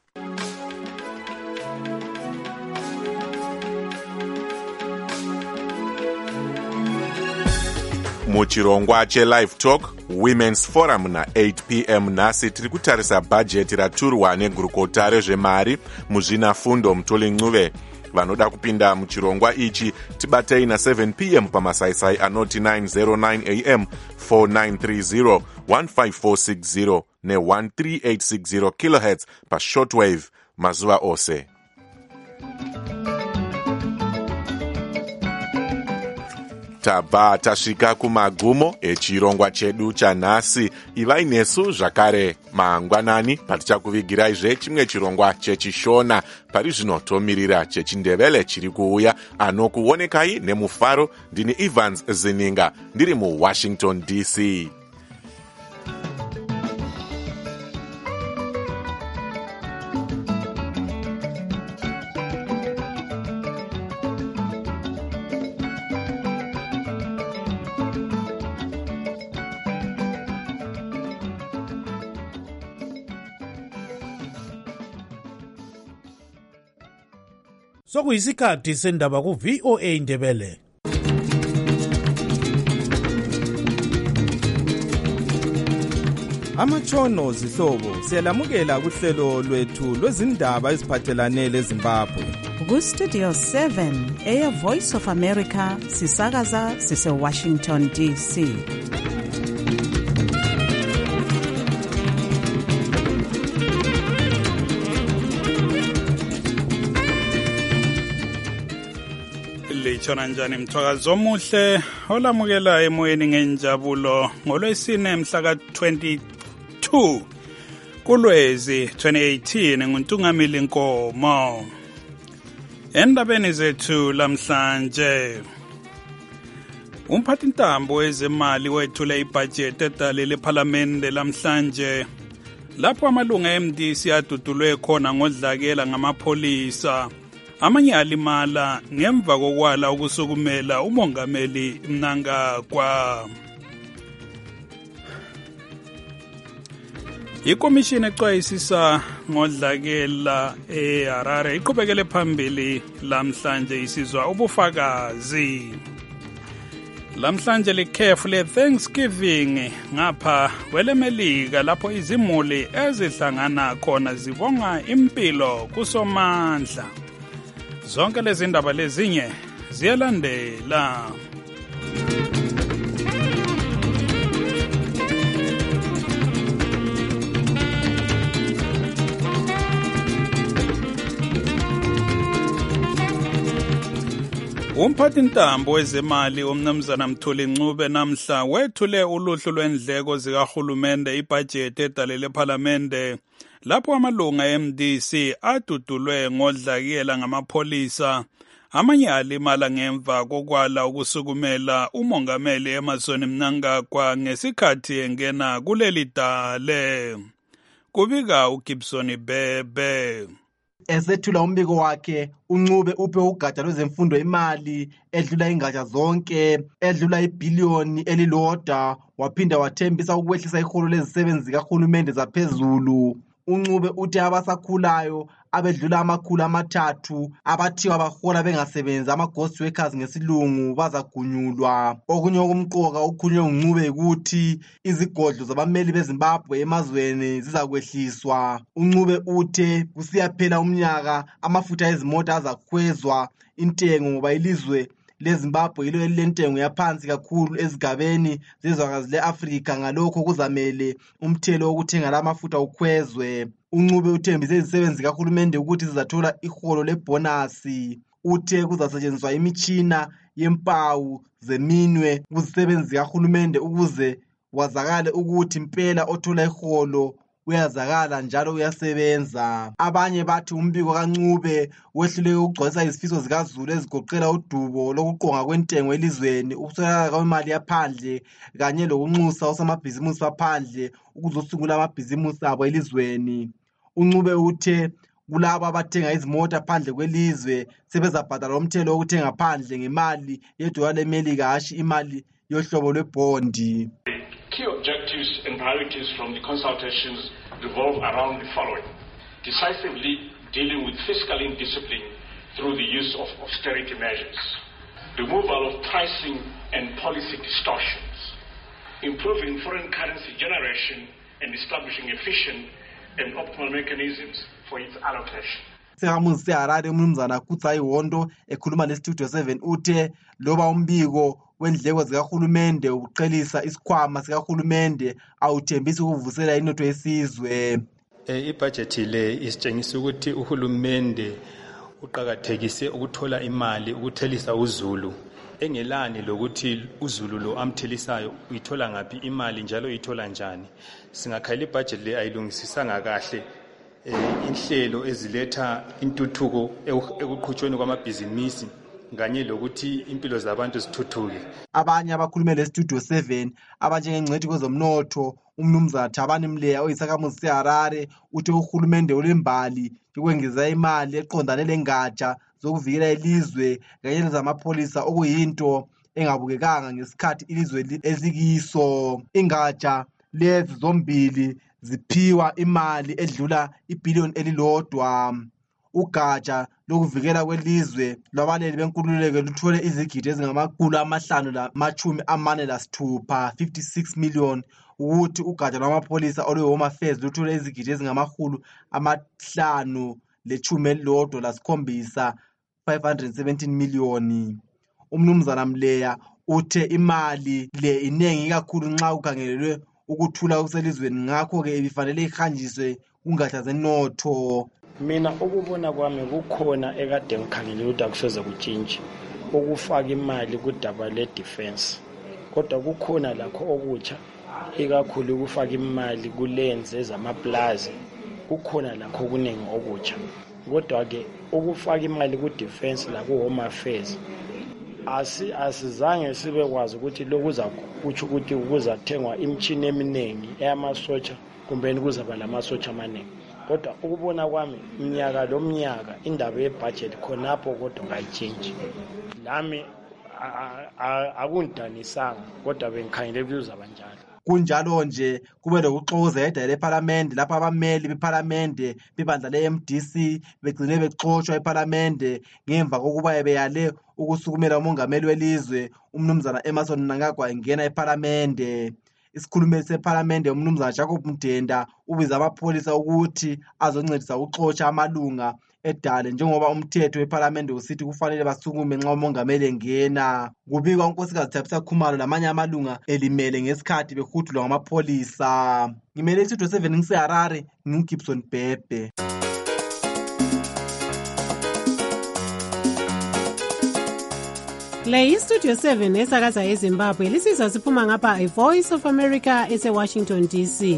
Muchirongwa cheLive Talk Women's Forum na-eight p m nhasi tiri kutarisa bhajeti raturwa negurukota rezvemari muzvinafundo Mutuli Ncube. Vanoda kupinda muchirongwa ichi tibatei na-seven p m pamasaisai anoti nine oh nine a m, four nine three zero, one five four six zero ne one three eight six zero kilohertz pashortwave. mazuva ose. Tabva tasvika kumagumo echirongwa chedu chanhasi. Ivai nesu zvakare mangwanani patichakuvigirai chimwe chirongwa chechishona. Pari zvino tomirira chechindevele chiri kuuya. Anokuonekai nemufaro ndini Evans Zininga ndiri muWashington D C. Sokuyisikhathi sendaba ku V O A Ndebele. Amatshono zihlobo siyalamukela kuhlelo lwethu lwezindaba eziphathelane leZimbabwe. Ku Studio seven eya Voice of America sisakaza sise Washington D C. Litshona njani mthwakazi omuhle olamukela emoyeni ngenjabulo ngolwesine mhla ka twenty-two kuLwezi twenty eighteen nguNtungamili Nkomo. Endabeni zethu lamhlanje umphathintambo wezemali wethule ibudget edale leParliament lamhlanje lapho amalunga e-M D C adudulwe khona ngodlakela ngamapholisa. Amanye alimala ngemva kokwala ukusukumela umongameli Mnangagwa. Ikomishini exwayisisa ngodlakela eHarare iqhubekele phambili lamhlanje isizwa ubufakazi. Lamhlanje likhefu le-Thanksgiving ngapha kwelemelika lapho izimuli ezihlangana khona zibonga impilo kuSomandla. Zonke lezi ndaba lezinye ziyalandela. Umphathintambo wezemali umnumzana Mthuli Ncube namhla wethule uluhlu lwendleko zikahulumende ibudget edale leParliament lapho amalunga e-M D C adudulwe ngodlakela ngamapholisa. Amanye alimala ngemva kokwala ukusukumela umongameli Emmerson Mnangagwa ngesikhathi engena kuleli dale. Kubika uGibson Bebe. Esethula umbiko wakhe uNcube uphe ugatsha lwezemfundo imali edlula ingatsha zonke edlula ibillion elilodwa waphinda wathembisa ukwehlisa iholo lezisebenzi kahulumende zaphezulu. uNcube uthi abasakhulayo abedlula amakhulu amathathu abathiwa bahola bengasebenzi ama-ghost workers ngesilungu bazagunyulwa. Okunye okumqoka okukhulunywe nguNcube ukuthi izigodlo zabameli beZimbabwe emazweni zizakwehliswa. uNcube uthe kusiyaphela umnyaka amafutha ezimota azakhwezwa intengo ngoba ilizwe leZimbabwe yilo elilentengo yaphansi kakhulu ezigabeni zezwekazi le-Afrika. Ngalokho kuzamele umthelo wokuthenga lamafutha ukhwezwe. uNcube uthembise izisebenzi kahulumende ukuthi zizathola iholo lebonasi. Uthe kuzasetshenziswa imitshina yempawu zeminwe kuzisebenzi kahulumende ukuze wazakale ukuthi impela othola iholo uyazakala njalo uyasebenza. Abanye bathi umbiko kaNcube wehluleke ukugcwalisa izifiso zikaZulu ezigoqela udubo lokuqonga kwentengo elizweni, ukuswelakala kwemali yaphandle kanye lokunxusa osamabhizimusi aphandle ukuzosungula amabhizimusi abo elizweni. uNcube uthe kulabo abathenga izimota phandle kwelizwe sebezabhadala umthelo wokuthenga phandle ngemali yedola leMelika hashi imali yohlobo lwebondi. Key objectives and priorities from the consultations revolve around the following: decisively dealing with fiscal indiscipline through the use of austerity measures, removal of pricing and policy distortions, improving foreign currency generation and establishing efficient and optimal mechanisms for its allocation. Sekamuzi seHarare umnumzana Kutsa Ihondo ekhuluma neStudio seven uthe loba umbiko wendleko zikahulumende ukuqhelisa isikhwama sikahulumende awuthembisi ukuvusela inotho yesizwe. Eh, ibhajethi le isitshengisa ukuthi uhulumende uqakathekise ukuthola imali ukuthelisa uZulu engelani lokuthi uZulu lo amthelisayo uyithola ngaphi imali njalo uyithola njani. Singakhayela ibhajethi le ayilungisisanga kahle eh, inhlelo eziletha intuthuko ekuqhutshweni kwamabhizinisi kanye lokuthi impilo zabantu zithuthuke. Abanye abakhulume lestudio seven abanjengengcwethi kwezomnotho umnumzana Thabani Mleya oyisakhamuzi seHarare uthi uhulumende ulembali yokwengeza imali eqondane lengatsha zokuvikela ilizwe kanye lezamapholisa okuyinto engabukekanga ngesikhathi ilizwe ezikiso. Ingatsha lezi zombili ziphiwa imali edlula ibhiliyoni elilodwa. Ugatsha lokuvikela kwelizwe lwabaleli benkululeko luthole izigidi ezingamakhulu amahlanu lamachumi amane lasithupha fifty-six million, ukuthi ugatsha lwamapholisa olwe-Home Affairs luthole izigidi ezingamakhulu amahlanu lechumi elilodwa lasikhombisa five hundred seventeen million. Umnumzana Mleya uthe imali le inengi kakhulu nxa kukhangelelwe ukuthula okuselizweni, ngakho-ke ibifanele ihanjiswe kungatsha zenotho. Mina ukubona kwami kukhona ekade ngikhangele ukuthi akusoze kutshintshe ukufaka imali kudaba le-defense, kodwa kukhona lakho okutsha, ikakhulu ukufaka imali kulenze zamaplazi, kukhona lakho kuningi okutsha. Kodwa-ke ukufaka imali ku-defense laku-Home Affairs asi asizange sibe kwazi ukuthi lokuza kutsho ukuthi kuzathengwa imishini eminingi eyamasotsha kumbe kuzaba lamasotsha amaningi. Kodwa ukubona kwami minyaka lo mnyaka indaba yebudget khonapho kodwa ngayitshintshi. Lami akundanisanga kodwa bengikhangele kuzaba njalo. Kunjalo nje kube lokuxokozela leParliament lapha abameli beParliament bebandla le-M D C begcine bexoshwa eParliament ngemva kokuba beyale ukusukumela umongameli welizwe umnumzana Emmerson Mnangagwa engena eParliament. Isikhulumeli seParliament umnumzana Jacob Mdenda ubiza amapholisa ukuthi azoncedisa ukuxotsha amalunga edale njengoba umthetho weParliament usithi kufanele basukume nxa umongameli engena. Kubikwa unkosikazi Thabisa Khumalo lamanye amalunga elimele ngesikhathi behudulwa ngamapholisa. Ngimele istudio seven ngiseHarare, nginguGibson Bhebhe. Le iStudio seven esakaza eZimbabwe lisizwa siphuma ngapha iVoice of America ese-Washington D C.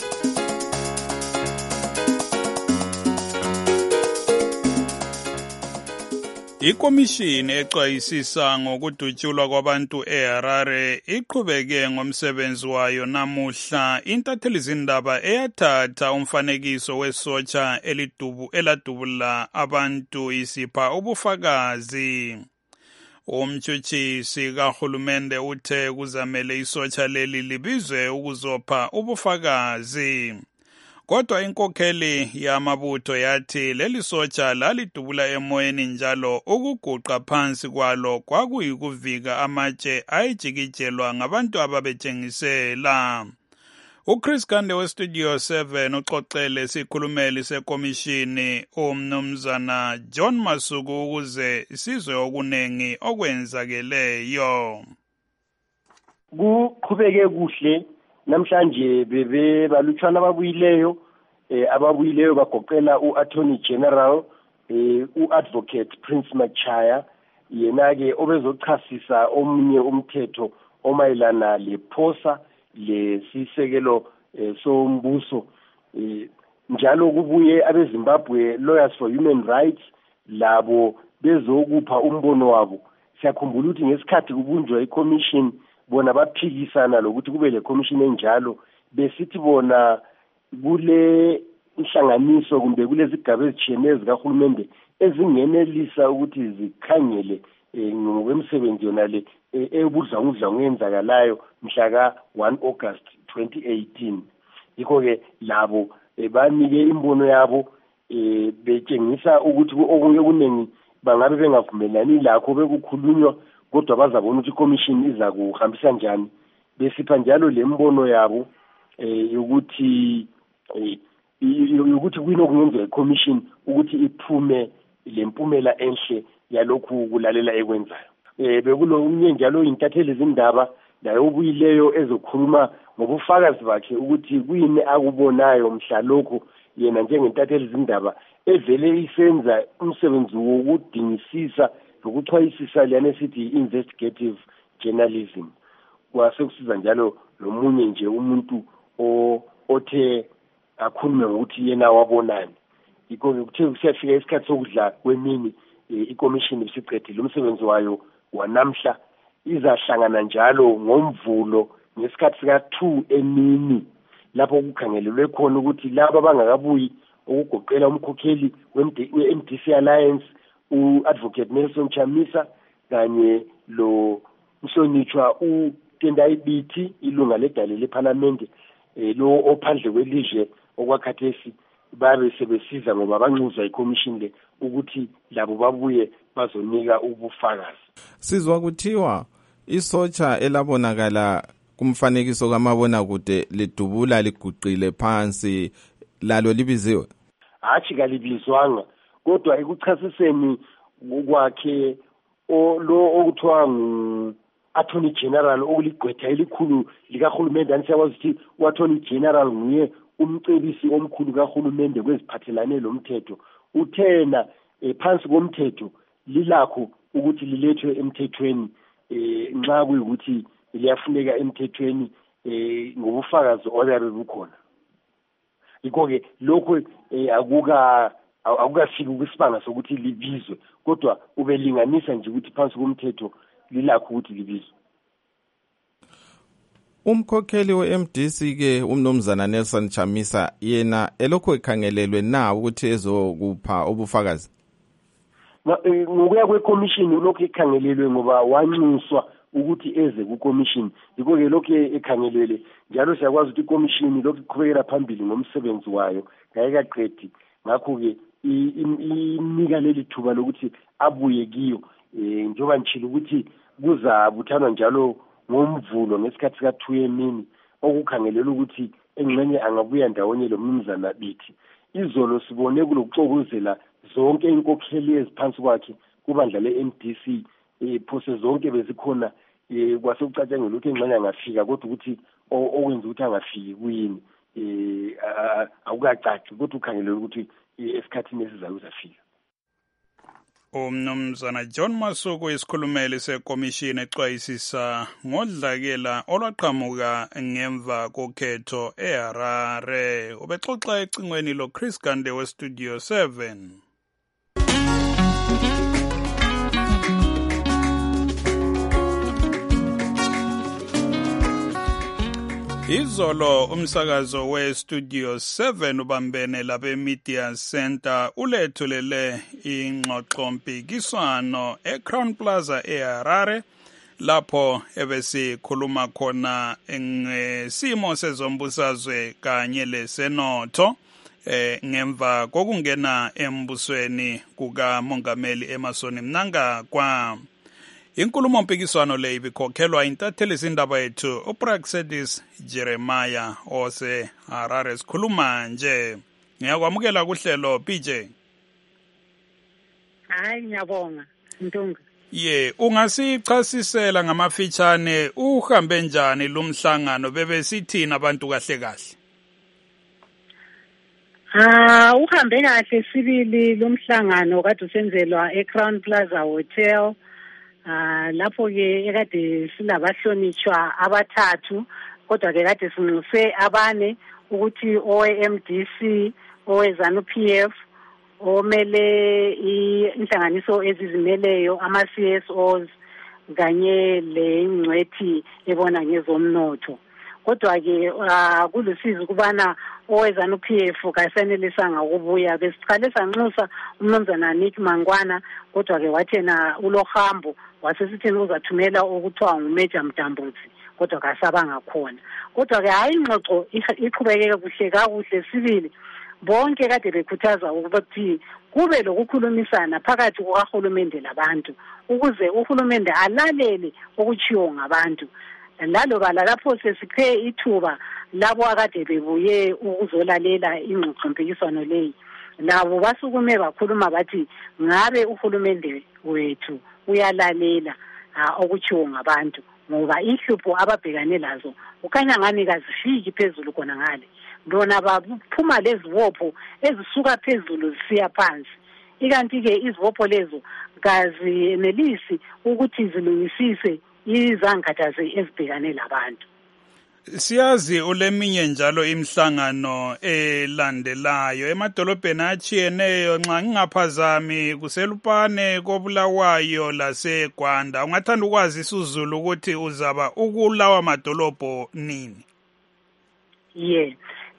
Ikomishini exwayisisa ngokudutshulwa kwabantu eHarare iqhubeke ngomsebenzi wayo namuhla. Intatheli zindaba eyathatha umfanekiso wesotsha elidubu eladubula abantu isipha ubufakazi. Umtshutshisi kahulumende uthe kuzamele isotsha leli libizwe ukuzopha ubufakazi. Kodwa inkokheli yamabutho yathi leli sotsha lalidubula emoyeni njalo ukuguqa phansi kwalo kwakuyikuvika amatshe ayijikijelwa ngabantu ababetshengisela. uChris Kande weStudio seven uxoxele isikhulumeli sekomishini umnumzana John Masuku ukuze sizwe okunengi okwenzakeleyo. Kuqhubeke kuhle namhlanje bebe balutshwana ababuyileyo eh ababuyileyo bagoqela uAttorney General eh uAdvocate Prince Machaya, yena ke obezochasisa omunye umthetho omayelana lephosa lesisekelo eh, sombuso eh, njalo kubuye abeZimbabwe Lawyers for Human Rights labo bezokupha umbono wabo. Siyakhumbula ukuthi ngesikhathi kubunjwa iCommission bona baphikisana lokuthi kube le commission enjalo, besithi bona kule inhlanganiso kumbe kulezi gaba ezitshiyeneyo zikahulumende ezingenelisa ukuthi zikhangele ngokwemisebenzi yona le ebudlangudla ngenzakalayo mhla ka one August twenty eighteen. Yikho ke labo banike imbono yabo betshengisa ukuthi okunye kunengi bangabe bengavumelani lakho bekukhulunywa, kodwa bazabona ukuthi iCommission iza kuhambisa njani. Besipha njalo lembono yabo eh ukuthi ukuthi kuyino kungenza iCommission ukuthi iphume lempumela enhle yalokhu kulalela ekwenzayo. Eh bekulo umnye njalo intatheli zindaba nayo ubuyileyo ezokhuluma ngobufakazi bakhe ukuthi kuyini akubonayo mhla lokho yena njengentatheli zindaba evele isenza umsebenzi wokudingisisa nokuchwayisisa lana esithi investigative journalism. Kwase kusiza njalo nomunye nje umuntu othe akhulume ngokuthi yena wabonani. Yikho kuthe kusiyafika isikhathi sokudla kwemini ikomishini isiqedile umsebenzi wayo wanamhla izahlangana njalo ngomvulo ngesikhathi sika two emini lapho kukhangelelwe khona ukuthi laba bangakabuyi ukugoqela umkhokheli we-M D C Alliance u-Advocate Nelson Chamisa kanye lo Mhlonishwa uTendai Biti ilunga ledale leParliament lo ophandle kwelizwe okwakhathesi babe sebesiza ngoba banxuzwa iCommission le ukuthi labo babuye bazonika ubufakazi. Sizwa kuthiwa isotsha elabonakala kumfanekiso kamabona kude lidubula liguqile phansi lalo libiziwe. Hathi kalibizwanga kodwa ekuchasiseni kwakhe lo okuthiwa ngu Attorney General okuligqwetha elikhulu likahulumende anisiyakwazi ukuthi u-Attorney General nguye umcebisi omkhulu kahulumende kweziphathelane lomthetho uthena eh, phansi komthetho lilakho ukuthi lilethwe emthethweni eh, nxa kuyikuthi liyafuneka emthethweni eh, ngobufakazi oyabe bukhona. Yikho-ke lokho eh, akuka akukafiki kwisibanga sokuthi libizwe kodwa ubelinganisa nje ukuthi phansi komthetho lilakho ukuthi libizwe. Umkhokheli we-M D C ke umnomzana Nelson Chamisa yena elokho ekhangelelwe na ukuthi ezokupha ubufakazi. Ngokuya kweCommission lokho ekhangelelwe ngoba wanxuswa ukuthi eze kuCommission yikho ke lokho ekhangelelwe njalo siyakwazi ukuthi iCommission lokho iqhubekela phambili ngomsebenzi wayo ngayekaqedi ngakho ke inika leli thuba lokuthi abuye kiyo njengoba nchilo ukuthi kuzabuthanwa njalo ngomvulo ngesikhathi sika two emini okukhangelela ukuthi engxenye angabuya ndawonye lo mnumzana Bithi. Izolo sibone kulokuxokozela zonke inkokheli eziphansi kwakhe kubandla le-M D C eh phose zonke bezikhona eh kwase kucatshangela ukuthi engxenye angafika kodwa ukuthi okwenza ukuthi angafiki kuyini eh akukacaci kodwa ukhangelela ukuthi esikhathini esizayo uzafika. Umnumzana John Masuku isikhulumeli sekomishini exwayisisa ngodlakela olwaqhamuka ngemva kokhetho eHarare. Ubexoxa ecingweni lo Chris Gande we Studio seven. Izolo umsakazo we Studio seven ubambene labe Media Center ulethulele ingxoxo mpikiswano eCrown Plaza eHarare lapho ebesikhuluma khona ngesimo sezombusazwe kanye lesenotho eh ngemva kokungena embusweni kuka Mongameli Emmerson Mnangagwa. Inkulumo mpikiswano le ibikhokhelwa intatheli zindaba yethu uPraxedis Jeremiah ose Harare sikhuluma nje. Ngiyakwamukela kuhlelo P J. Hayi ngiyabonga Ntunga. Ye, ungasichasisela ngamafitshane uhambe njani lumhlangano bebesithina abantu kahle kahle? Ah, uhambe kahle sibili lumhlangano kade usenzelwa eCrown Plaza Hotel. Ah, lapho ke ekade silabahlonishwa abathathu kodwa ke kade sinxuse abane ukuthi owe-M D C, owe-ZANU P F, omele inhlanganiso ezizimeleyo ama-C S Os kanye lengcwethi ebona ngezomnotho. Kodwa ke kulusizi kubana owe-ZANU P F kasenelisanga ukubuya besiqale sanxusa umnumzana Nick Mangwana kodwa ke wathena ulohambo wasesithini uzathumela ukuthiwa nguMajor Mdambutsi kodwa kasabanga khona. Kodwa ke hayi ingxoxo iqhubekeke kuhle kakuhle sibili bonke kade bekhuthaza ukuthi kube lokukhulumisana phakathi kukaHulumende labantu ukuze uHulumende alalele okuchiwo ngabantu. Lalo bala lapho sesikhe ithuba labo akade bebuye ukuzolalela ingxoxo mpikiswano leyi labo basukume bakhuluma bathi ngabe uHulumende wethu uyalalela okuchiwo ngabantu ngoba inhlupho ababhekane lazo ukhanya ngani kazifiki phezulu kona ngale lona baphuma lezibopho ezisuka phezulu zisiya phansi. Ikanti-ke izibopho lezo kaziyenelisi ukuthi zilungisise izangathaze ezibhekane labantu. Siyazi uleminye njalo imhlangano elandelayo emadolobheni achiyeneyo nxa ngingaphazami kuselupane koBulawayo laseGwanda. Ungathanda ukwazi isiZulu ukuthi uzaba ukulawa madolobho nini? Yeah.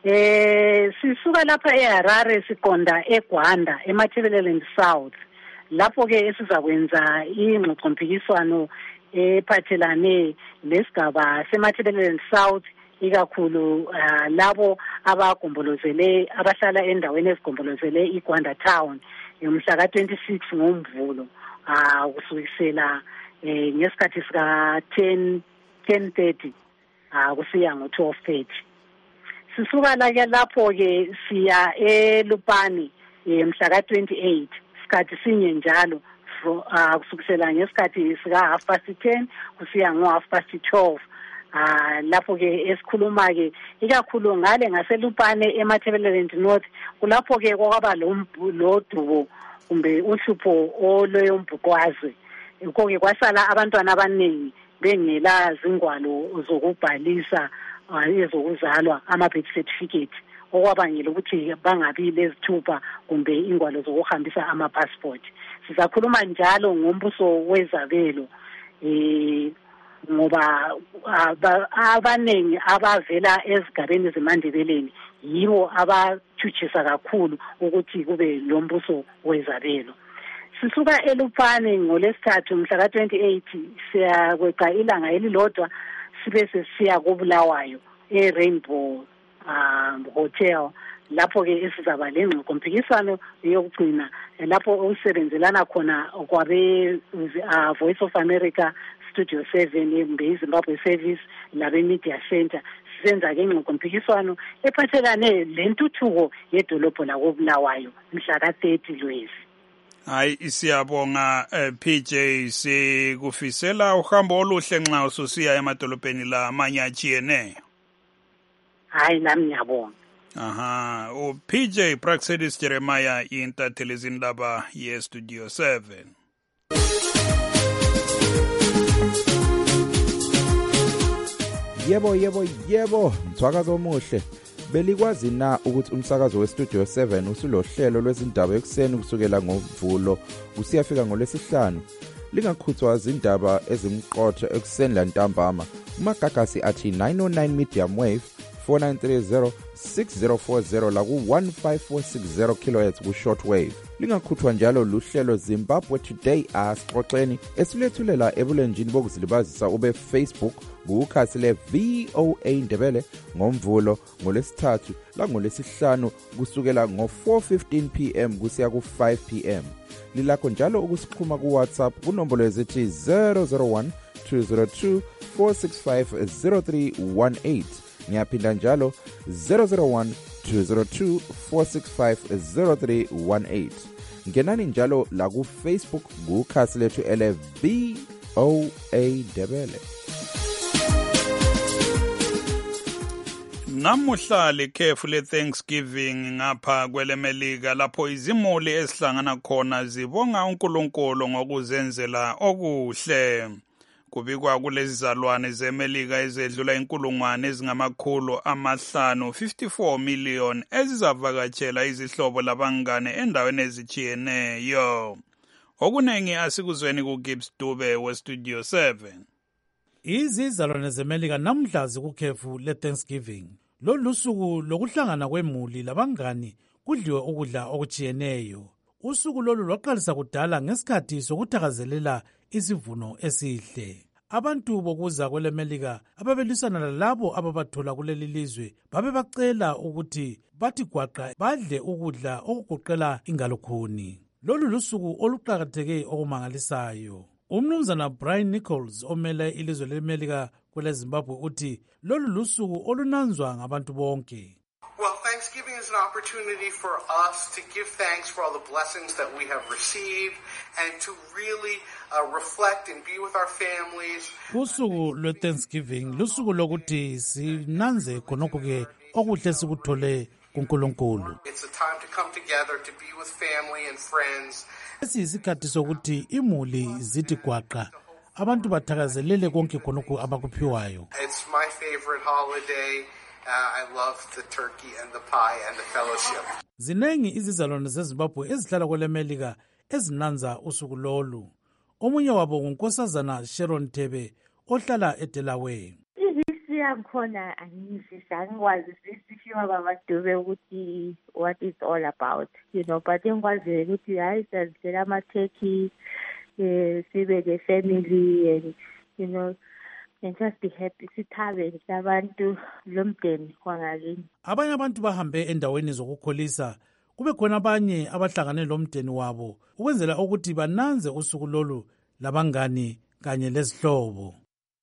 Eh sisuka lapha eHarare siqonda eGwanda eMatabeleland South. Lapho ke esizakwenza ingxoxompikiswano ephathelane lesigaba seMatabeleland South, ikakhulu uh, labo abagombolozele abahlala endaweni ezigombolozele iGwanda Town yomhla ka twenty-six ngoMvulo ah uh, kusukisela eh, ngesikhathi sika ten thirty ah kusiya ngo twelve thirty. Sisuka la ke lapho ke siya eLupane mhla ka twenty-eight isikhathi sinye njalo uh, kusukisela ngesikhathi sika half past ten kusiya ngo half past twelve. Ah lapho ke esikhuluma ke ikakhulu ngale ngaselupane eMatabeleland North kulapho ke kwaba lo dubo kumbe uhlupho oloyo mbhuqwazi. Inko ke kwasala abantwana abaningi bengela zingwalo zokubhalisa ezokuzalwa ama birth certificate okwabangela ukuthi bangabi lezithupha kumbe ingwalo zokuhambisa ama passport. Sizakhuluma njalo ngombuso wezabelo eh ngoba abanengi abavela ezigabeni zeMandebeleni yibo abathutshisa kakhulu ukuthi kube lombuso wezabelo. Sisuka eLupane ngolesithathu mhla ka twenty-eight siyakweqa ilanga elilodwa sibe sesiya koBulawayo eRainbow um, Hotel lapho ke esizaba lengxoxompikiswano yokugcina lapho usebenzelana khona kwabe uh, Voice of America Studio seven eMbeyi Zimbabwe Service labe Media Center senza ke ingxoxompikiswano ephathelane lentuthuko yedolobho la koBulawayo mhla ka thirty Lwezi. Hayi isiyabonga uh, P J sikufisela uhambo oluhle nxa ususiya emadolobheni la amanye achiyeneyo. Hayi nami ngiyabonga. Aha, u P J Praxedis Jeremiah intatheli izindaba ye Studio seven. Yebo yebo yebo mthwakazo omuhle. Belikwazi na ukuthi umsakazo weStudio seven usulohlelo lwezindaba ekseni kusukela ngoMvulo usiyafika ngolesihlanu. Lingakhuthwa izindaba ezimqotho ekseni lantambama. Umagagasi athi nine oh nine medium wave four nine three zero six zero four zero la ku one five four six zero kilohertz ku shortwave. Lingakhuthwa njalo luhlelo Zimbabwe Today asixoxeni esilethulela ebulenjini bokuzilibazisa ube Facebook kukhasi le V O A Ndebele ngoMvulo ngolesithathu la ngolesihlanu kusukela ngo four fifteen p m kusiya ku five p m. Lilakho njalo ukusikhuma ku WhatsApp kunombolo ezithi zero zero one two zero two four six five zero three one eight. Ngiyaphinda njalo zero zero one two zero two four six five zero three one eight. Ngenani njalo la ku Facebook kukhasi lethu ele V O A Ndebele. Namuhla lekhefu le Thanksgiving ngapha kwelemelika lapho izimuli esihlangana khona zibonga uNkulunkulu ngokuzenzela okuhle. Kubikwa kulezi zalwane zeMelika ezedlula inkulungwane ezingamakhulu amahlanu fifty-four million ezizavakatshela izihlobo labangane endaweni ezichiyeneyo. Okunengi asikuzweni kuGibbs Dube weStudio seven. Izizalwane zeMelika namhla zikukhefu le Thanksgiving. Lolu suku lokuhlangana kwemuli labangani kudliwe ukudla okuchiyeneyo. Usuku lolu lwaqalisa kudala ngesikhathi sokuthakazelela isivuno esihle. Abantu bokuza kweleMelika ababelisana lalabo ababathola kuleli lizwe babebacela ukuthi bathi gwaqa badle ukudla okugoqela ingalokhuni. Lolu lusuku oluqakatheke okumangalisayo. Umnumzana Brian Nichols omele ilizwe leMelika kwele Zimbabwe uthi lolu lusuku olunanzwa ngabantu bonke. Well, Thanksgiving is an opportunity for us to give thanks for all the blessings that we have received and to really uh, reflect and be with our families. Usuku lwe Thanksgiving lusuku lokuthi sinanze khonokho ke okuhle sikuthole kuNkulunkulu. It's a time to come together to be with family and friends. Lesi yisikhathi sokuthi imuli zithi gwaqa abantu bathakazelele konke khonokho abakuphiwayo. It's my favorite holiday. Uh, I love the turkey and the pie and the fellowship. Zinengi izizalwane zeZimbabwe ezihlala kwelemelika ezinanza usuku lolu. Omunye wabo ngunkosazana Sharon Thebe ohlala eDelaware. Izisi yakhona angizisa angikwazi sisifiwa bamadube ukuthi what it's all about, you know, but engikwazi ukuthi hayi sazithela ama-turkey eh sibe the family and you know and just be happy sithabe abantu lomdeni kwangakini. Abanye abantu bahambe endaweni zokukholisa, kube khona abanye abahlangane lomdeni wabo ukwenzela ukuthi bananze usuku lolu labangani kanye lezihlobo.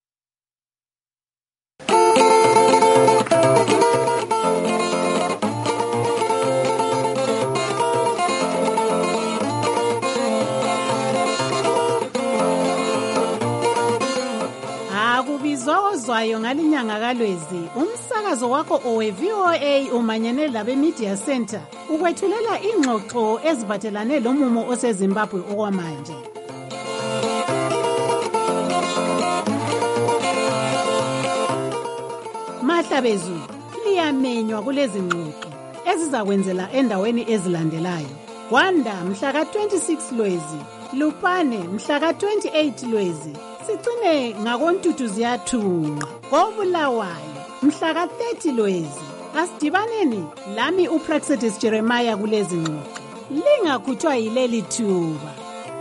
Akubizozwayo ngalinyanga kaLwezi umsakazo wakho owe-V O A umanyene labe Media Center ukwethulela ingxoxo eziphathelane lomumo oseZimbabwe okwamanje. Mahlabezu liyamenywa kulezi ngxoxo ezizakwenzela endaweni ezilandelayo. Kwanda mhla ka twenty-six Lwezi, Lupane mhla ka twenty-eight Lwezi, sigcine ngakoNtuthu ziyathunqa koBulawayo mhla ka thirty Lwezi. Asidibaneni lami uPraxedis Jeremiah kulezi ngxoxo. Lingakhutshwa yileli thuba.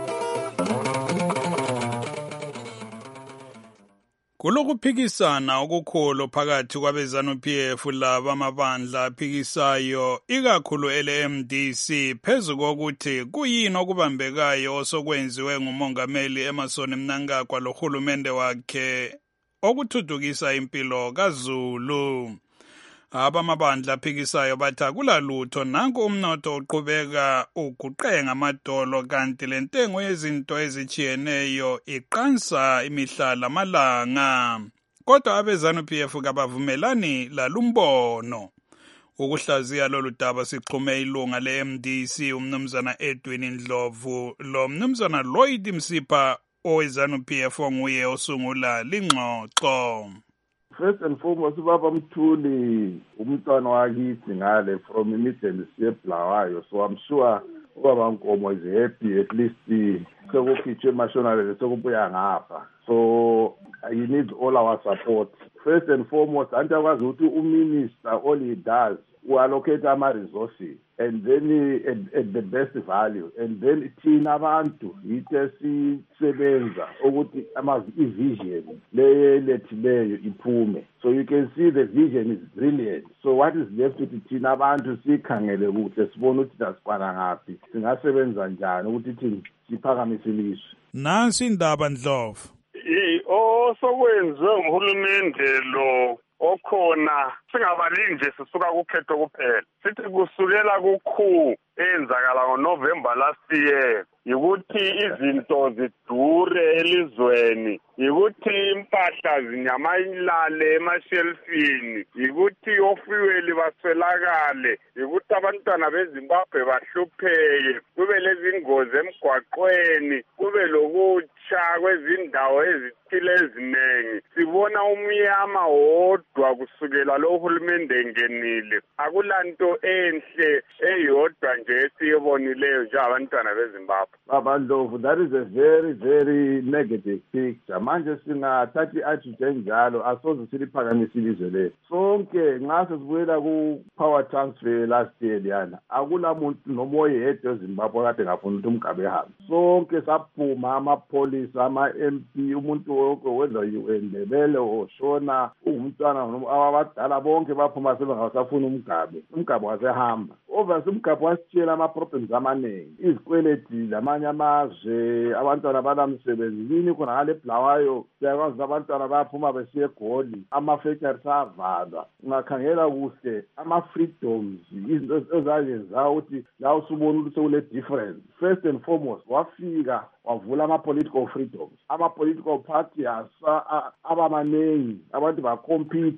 Kulokuphikisana okukhulu phakathi kwabeZANU-P F laba amabandla aphikisayo ikakhulu ele M D C phezu kokuthi kuyini okubambekayo osokwenziwe ngumongameli Emmerson Mnangagwa lohulumende wakhe okuthuthukisa impilo kaZulu. Abamabandla aphikisayo bathi akulalutho nanku umnotho uqhubeka uguqe ngamadolo kanti lentengo yezinto ezijiyeneyo iqansa imihlala malanga. Kodwa abeZANU-P F kabavumelani lalumbono. Ukuhlaziya lolu daba sixhume ilunga le-M D C umnumzana Edwin Ndlovu lo mnumzana Lloyd Msipha oweZANU-P F onguye osungula lingxoxo. First and foremost, Baba Mthuli, umntwana wakithi ngale from immediately siyeBulawayo, so I'm sure Baba Nkomo is happy at least sekukhitshwe emashonalele sekubuya ngapha. So he needs all our support. First and foremost, anti akwazi ukuthi uminister all he does uallocate ama-resources and then at, at the best value and then thina abantu yithe sisebenza ukuthi i-vision lelethileyo iphume. So you can see the vision is brilliant. So what is left ukuthi thina abantu sikhangele ukuthi sibone ukuthi dasikwana ngaphi singasebenza njani ukuthi thina siphakamise ilizwe. Nansi indaba Ndlovu. Eh osokwenziwe nguhulumende lo okhona singabali nje sisuka kukhetho kuphela sithi kusukela kukhu enzakala ngoNovember last year ukuthi izinto zidure elizweni, ukuthi impahla zinyamalale emashelfini, ukuthi ofuel baswelakale, ukuthi abantwana beZimbabwe bahlupheke, kube lezi ngozi emgwaqweni, kube lokutsha kwezindawo ezithile eziningi. Sibona umnyama wodwa kusukela lo hulumende engenile. Akulanto enhle eyodwa nje esiyibonileyo nje abantwana beZimbabwe. Baba Ndlovu, that is a very very negative picture. Manje singathatha i-attitude enjalo asoze siliphakamise ilizwe lethu. Sonke nxa sesibuyela ku-power transfer last year liyana akulamuntu noma oyedwa eZimbabwe kade ngafuna ukuthi umgabe ehambe. Sonke saphuma amapholisa, ama-M P, umuntu wonke wenza uendebele oshona ungumntwana abadala bonke baphuma sebengasafuna umgabe. Umgabe wasehamba. Obviously umgabe wasitshela ama-problems amaningi. Izikweleti lamanye amazwe, abantwana banamsebenzi yini khona ngale eBulawayo siyakwazi abantwana bayaphuma besiye eGoli, ama-factories avalwa. Ungakhangela kuhle ama-freedoms izinto ezayenza ukuthi la usubona ukuthi sekule difference. First and foremost wafika wavula ama-political freedoms, ama-political party asa abamaningi, abantu bakhompyutha,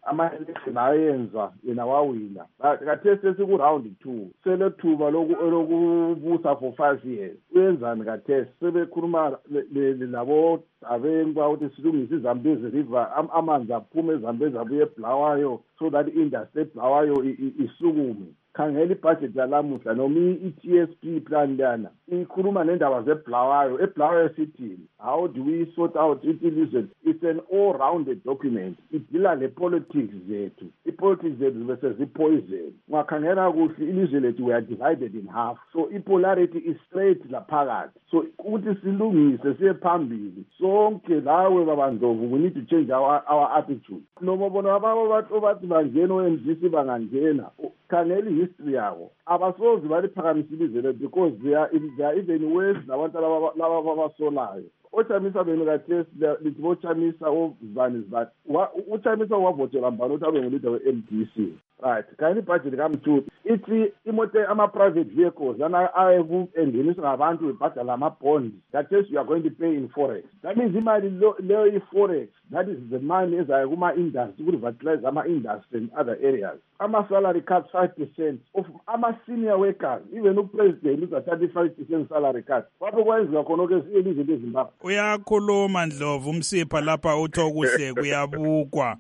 ama-election ayenza yena wawina khathesi sesiku-round two selethuba lokubusa for five years uyenzani khathesi sebekhuluma labo abenga ukuthi silungise izambezi river amanzi aphume ezambezi abuye ebulawayo so that i-industry ebulawayo isukume khangela ibhajethi yalamuhla noma i-T S P plan lana ikhuluma nendaba zebulawayo ebulawayo sithini how do we sort out it ilizwe it's an all-rounded document idila le-politics zethu i-politics zethu bese zipoison ungakhangela kuhle ilizwe lethu we are divided in half so i-polarity is straight laphakathi so ukuthi silungise siye phambili sonke lawe babandlovu we need to change our, our attitude noma bona abantu bathi bangena o-M D C bangangena khangela i-history yabo abasozi baliphakamise ilizwe lethu because they are, they are even worse nabantu laba babasolayo ochamisa benu kathesi lithi bochamisa ozibani zibani uchamisa wavotela mbani ukuthi abe ngulida we-M D C right kanye ibhajethi kamthuthi ithi imoto ama-private vehicles lana ayengeniswa ngabantu bebhadala ama-bonds kathesi you are going to pay in forex that means imali leyo i-forex that is the money ezayo kuma-industry ukurivatilize ama-industry in other areas ama-salary cuts five percent of ama-senior workers even upresident uza thirty-five percent salary cut kwapho kwenziwa khona-ke elizweni lezimbabwe uyakhuluma Ndlovu umsipha lapha uthi okuhle kuyabukwa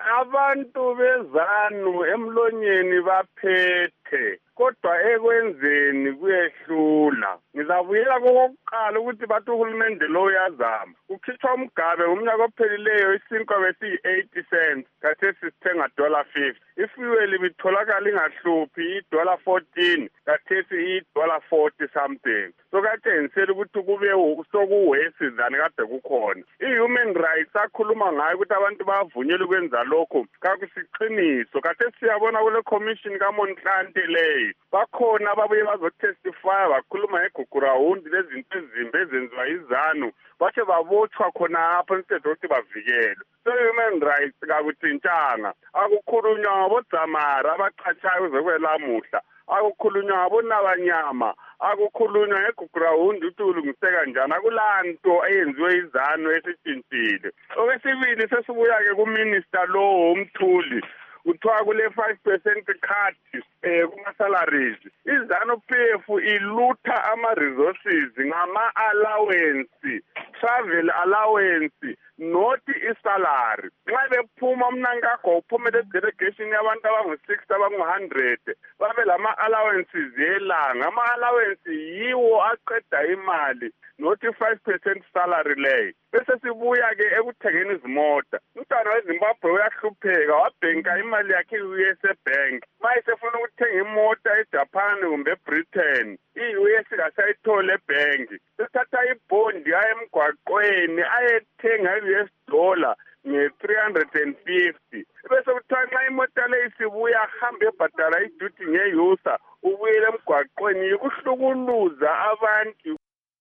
abantu bezanu emlonyeni baphethe kodwa ekwenzeni kuyehlula ngizabuyela kokuqala ukuthi bathi uhulumende lo uyazama ukhitshwa umgabe ngomnyaka ophelileyo isinkwa besiyi-eighty cents kathesi sithenga dollar fifty ifuel ibitholakala ingahluphi i-dollar fourteen kathesi i-dollar forty something so katshengisela ukuthi kube sokuwesi than kade kukhona i-human rights akhuluma ngayo ukuthi abantu bavunyelwe ukwenza lokho kakusiqiniso kathesi siyabona kule commission kaMonhlante leyo bakhona ababuye bazotestifya bakhuluma ngegugurahundi lezinto ezimbi ezenziwa izanu bashe babotshwa khona apha instead ukuthi bavikelwe so human rights kakuthintshanga akukhulunywa ngabodzamara abaqhatshayo zokwelamuhla akukhulunywa ngabonabanyama akukhulunywa ngegugurahundi ukuthi ulungiseka njani akulanto eyenziwe izanu esitshintshile okwesibili sesibuya-ke kuminister lowo umthuli kuthiwa kule five percent cut eh kuma-salaries izanu P F ilutha ama-resources ngama-allowance travel allowance not i-salary nxa bephuma mnankakho uphumele delegation yabantu abangu-sixty abangu-hundred babe lama-allowances yelanga ama-allowance yiwo aqeda imali not i-five percent salary leyo bese sibuya-ke ekuthengeni izimota umntwana wezimbabwe uyahlupheka wabhenka imali yakhe i-U S bank ma isefuna ukuthenga imota ejapan kumbe ebritain i-U S kasayithole ebhenki sesithatha ibhondi aye emgwaqweni ayethenga i-U S dollar nge-three hundred and fifty bese kuthiwa nxa imota leyo isibuya ahambe ebhadala iduty ngeyusa ubuyele emgwaqweni yikuhlukuluza abantu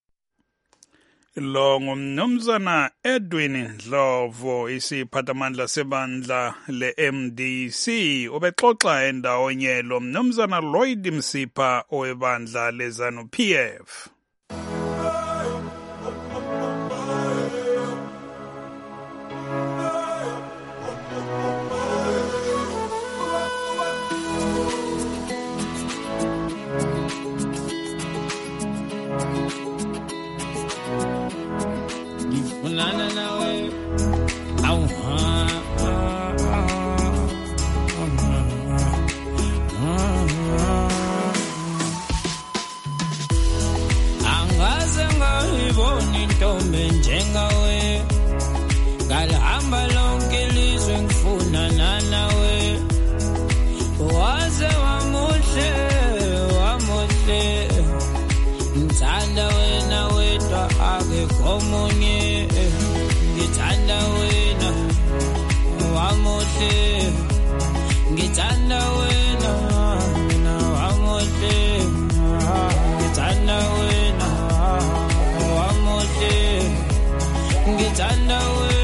lo ngumnumzana Edwin Ndlovu isiphathamandla sebandla le-M D C ubexoxa endawonye lo mnumzana Lloyd Msipha owebandla lezanu P F Galhamba lonke lizwe ngifuna nawe waze wamuhle wamuhle ngithanda wena wedwa akekho omunye ngithanda wena wamuhle ngithanda wena wamuhle ngithanda wena wamuhle ngithanda wena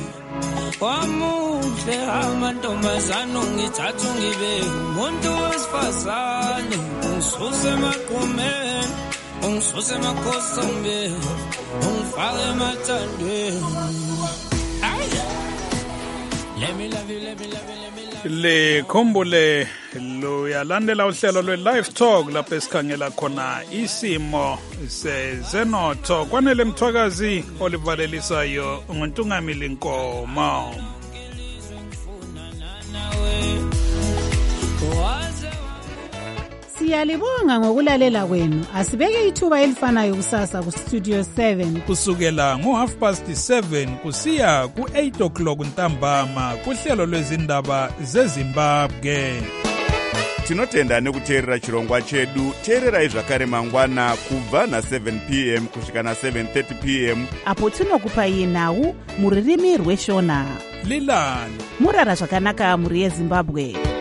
wamuhle amantombazane ngithatha ngibe umuntu wesifazane ungisuse emaqhumeni ungisuse emakhosambeni ungifake emathandweni. Let me love you, let me love you, let me love you. Le khumbule luyalandela uhlelo lwe-Live Talk lapho esikhangela khona isimo sezenotho. Kwanele Mthwakazi olivalelisayo nguNtungamili Nkomo. Siyalibonga ngokulalela kwenu. Asibeke ithuba elifanayo kusasa ku Studio seven kusukela ngo half past seven kusiya ku eight o'clock ntambama kuhlelo lwezindaba zeZimbabwe. Tinotenda nekuteerera chirongwa chedu. Teererai zvakare mangwana kubva na seven p m kusvika na seven thirty p m apo tinokupai nhau muririmi rweshona. Lilani murara zvakanaka muri yeZimbabwe.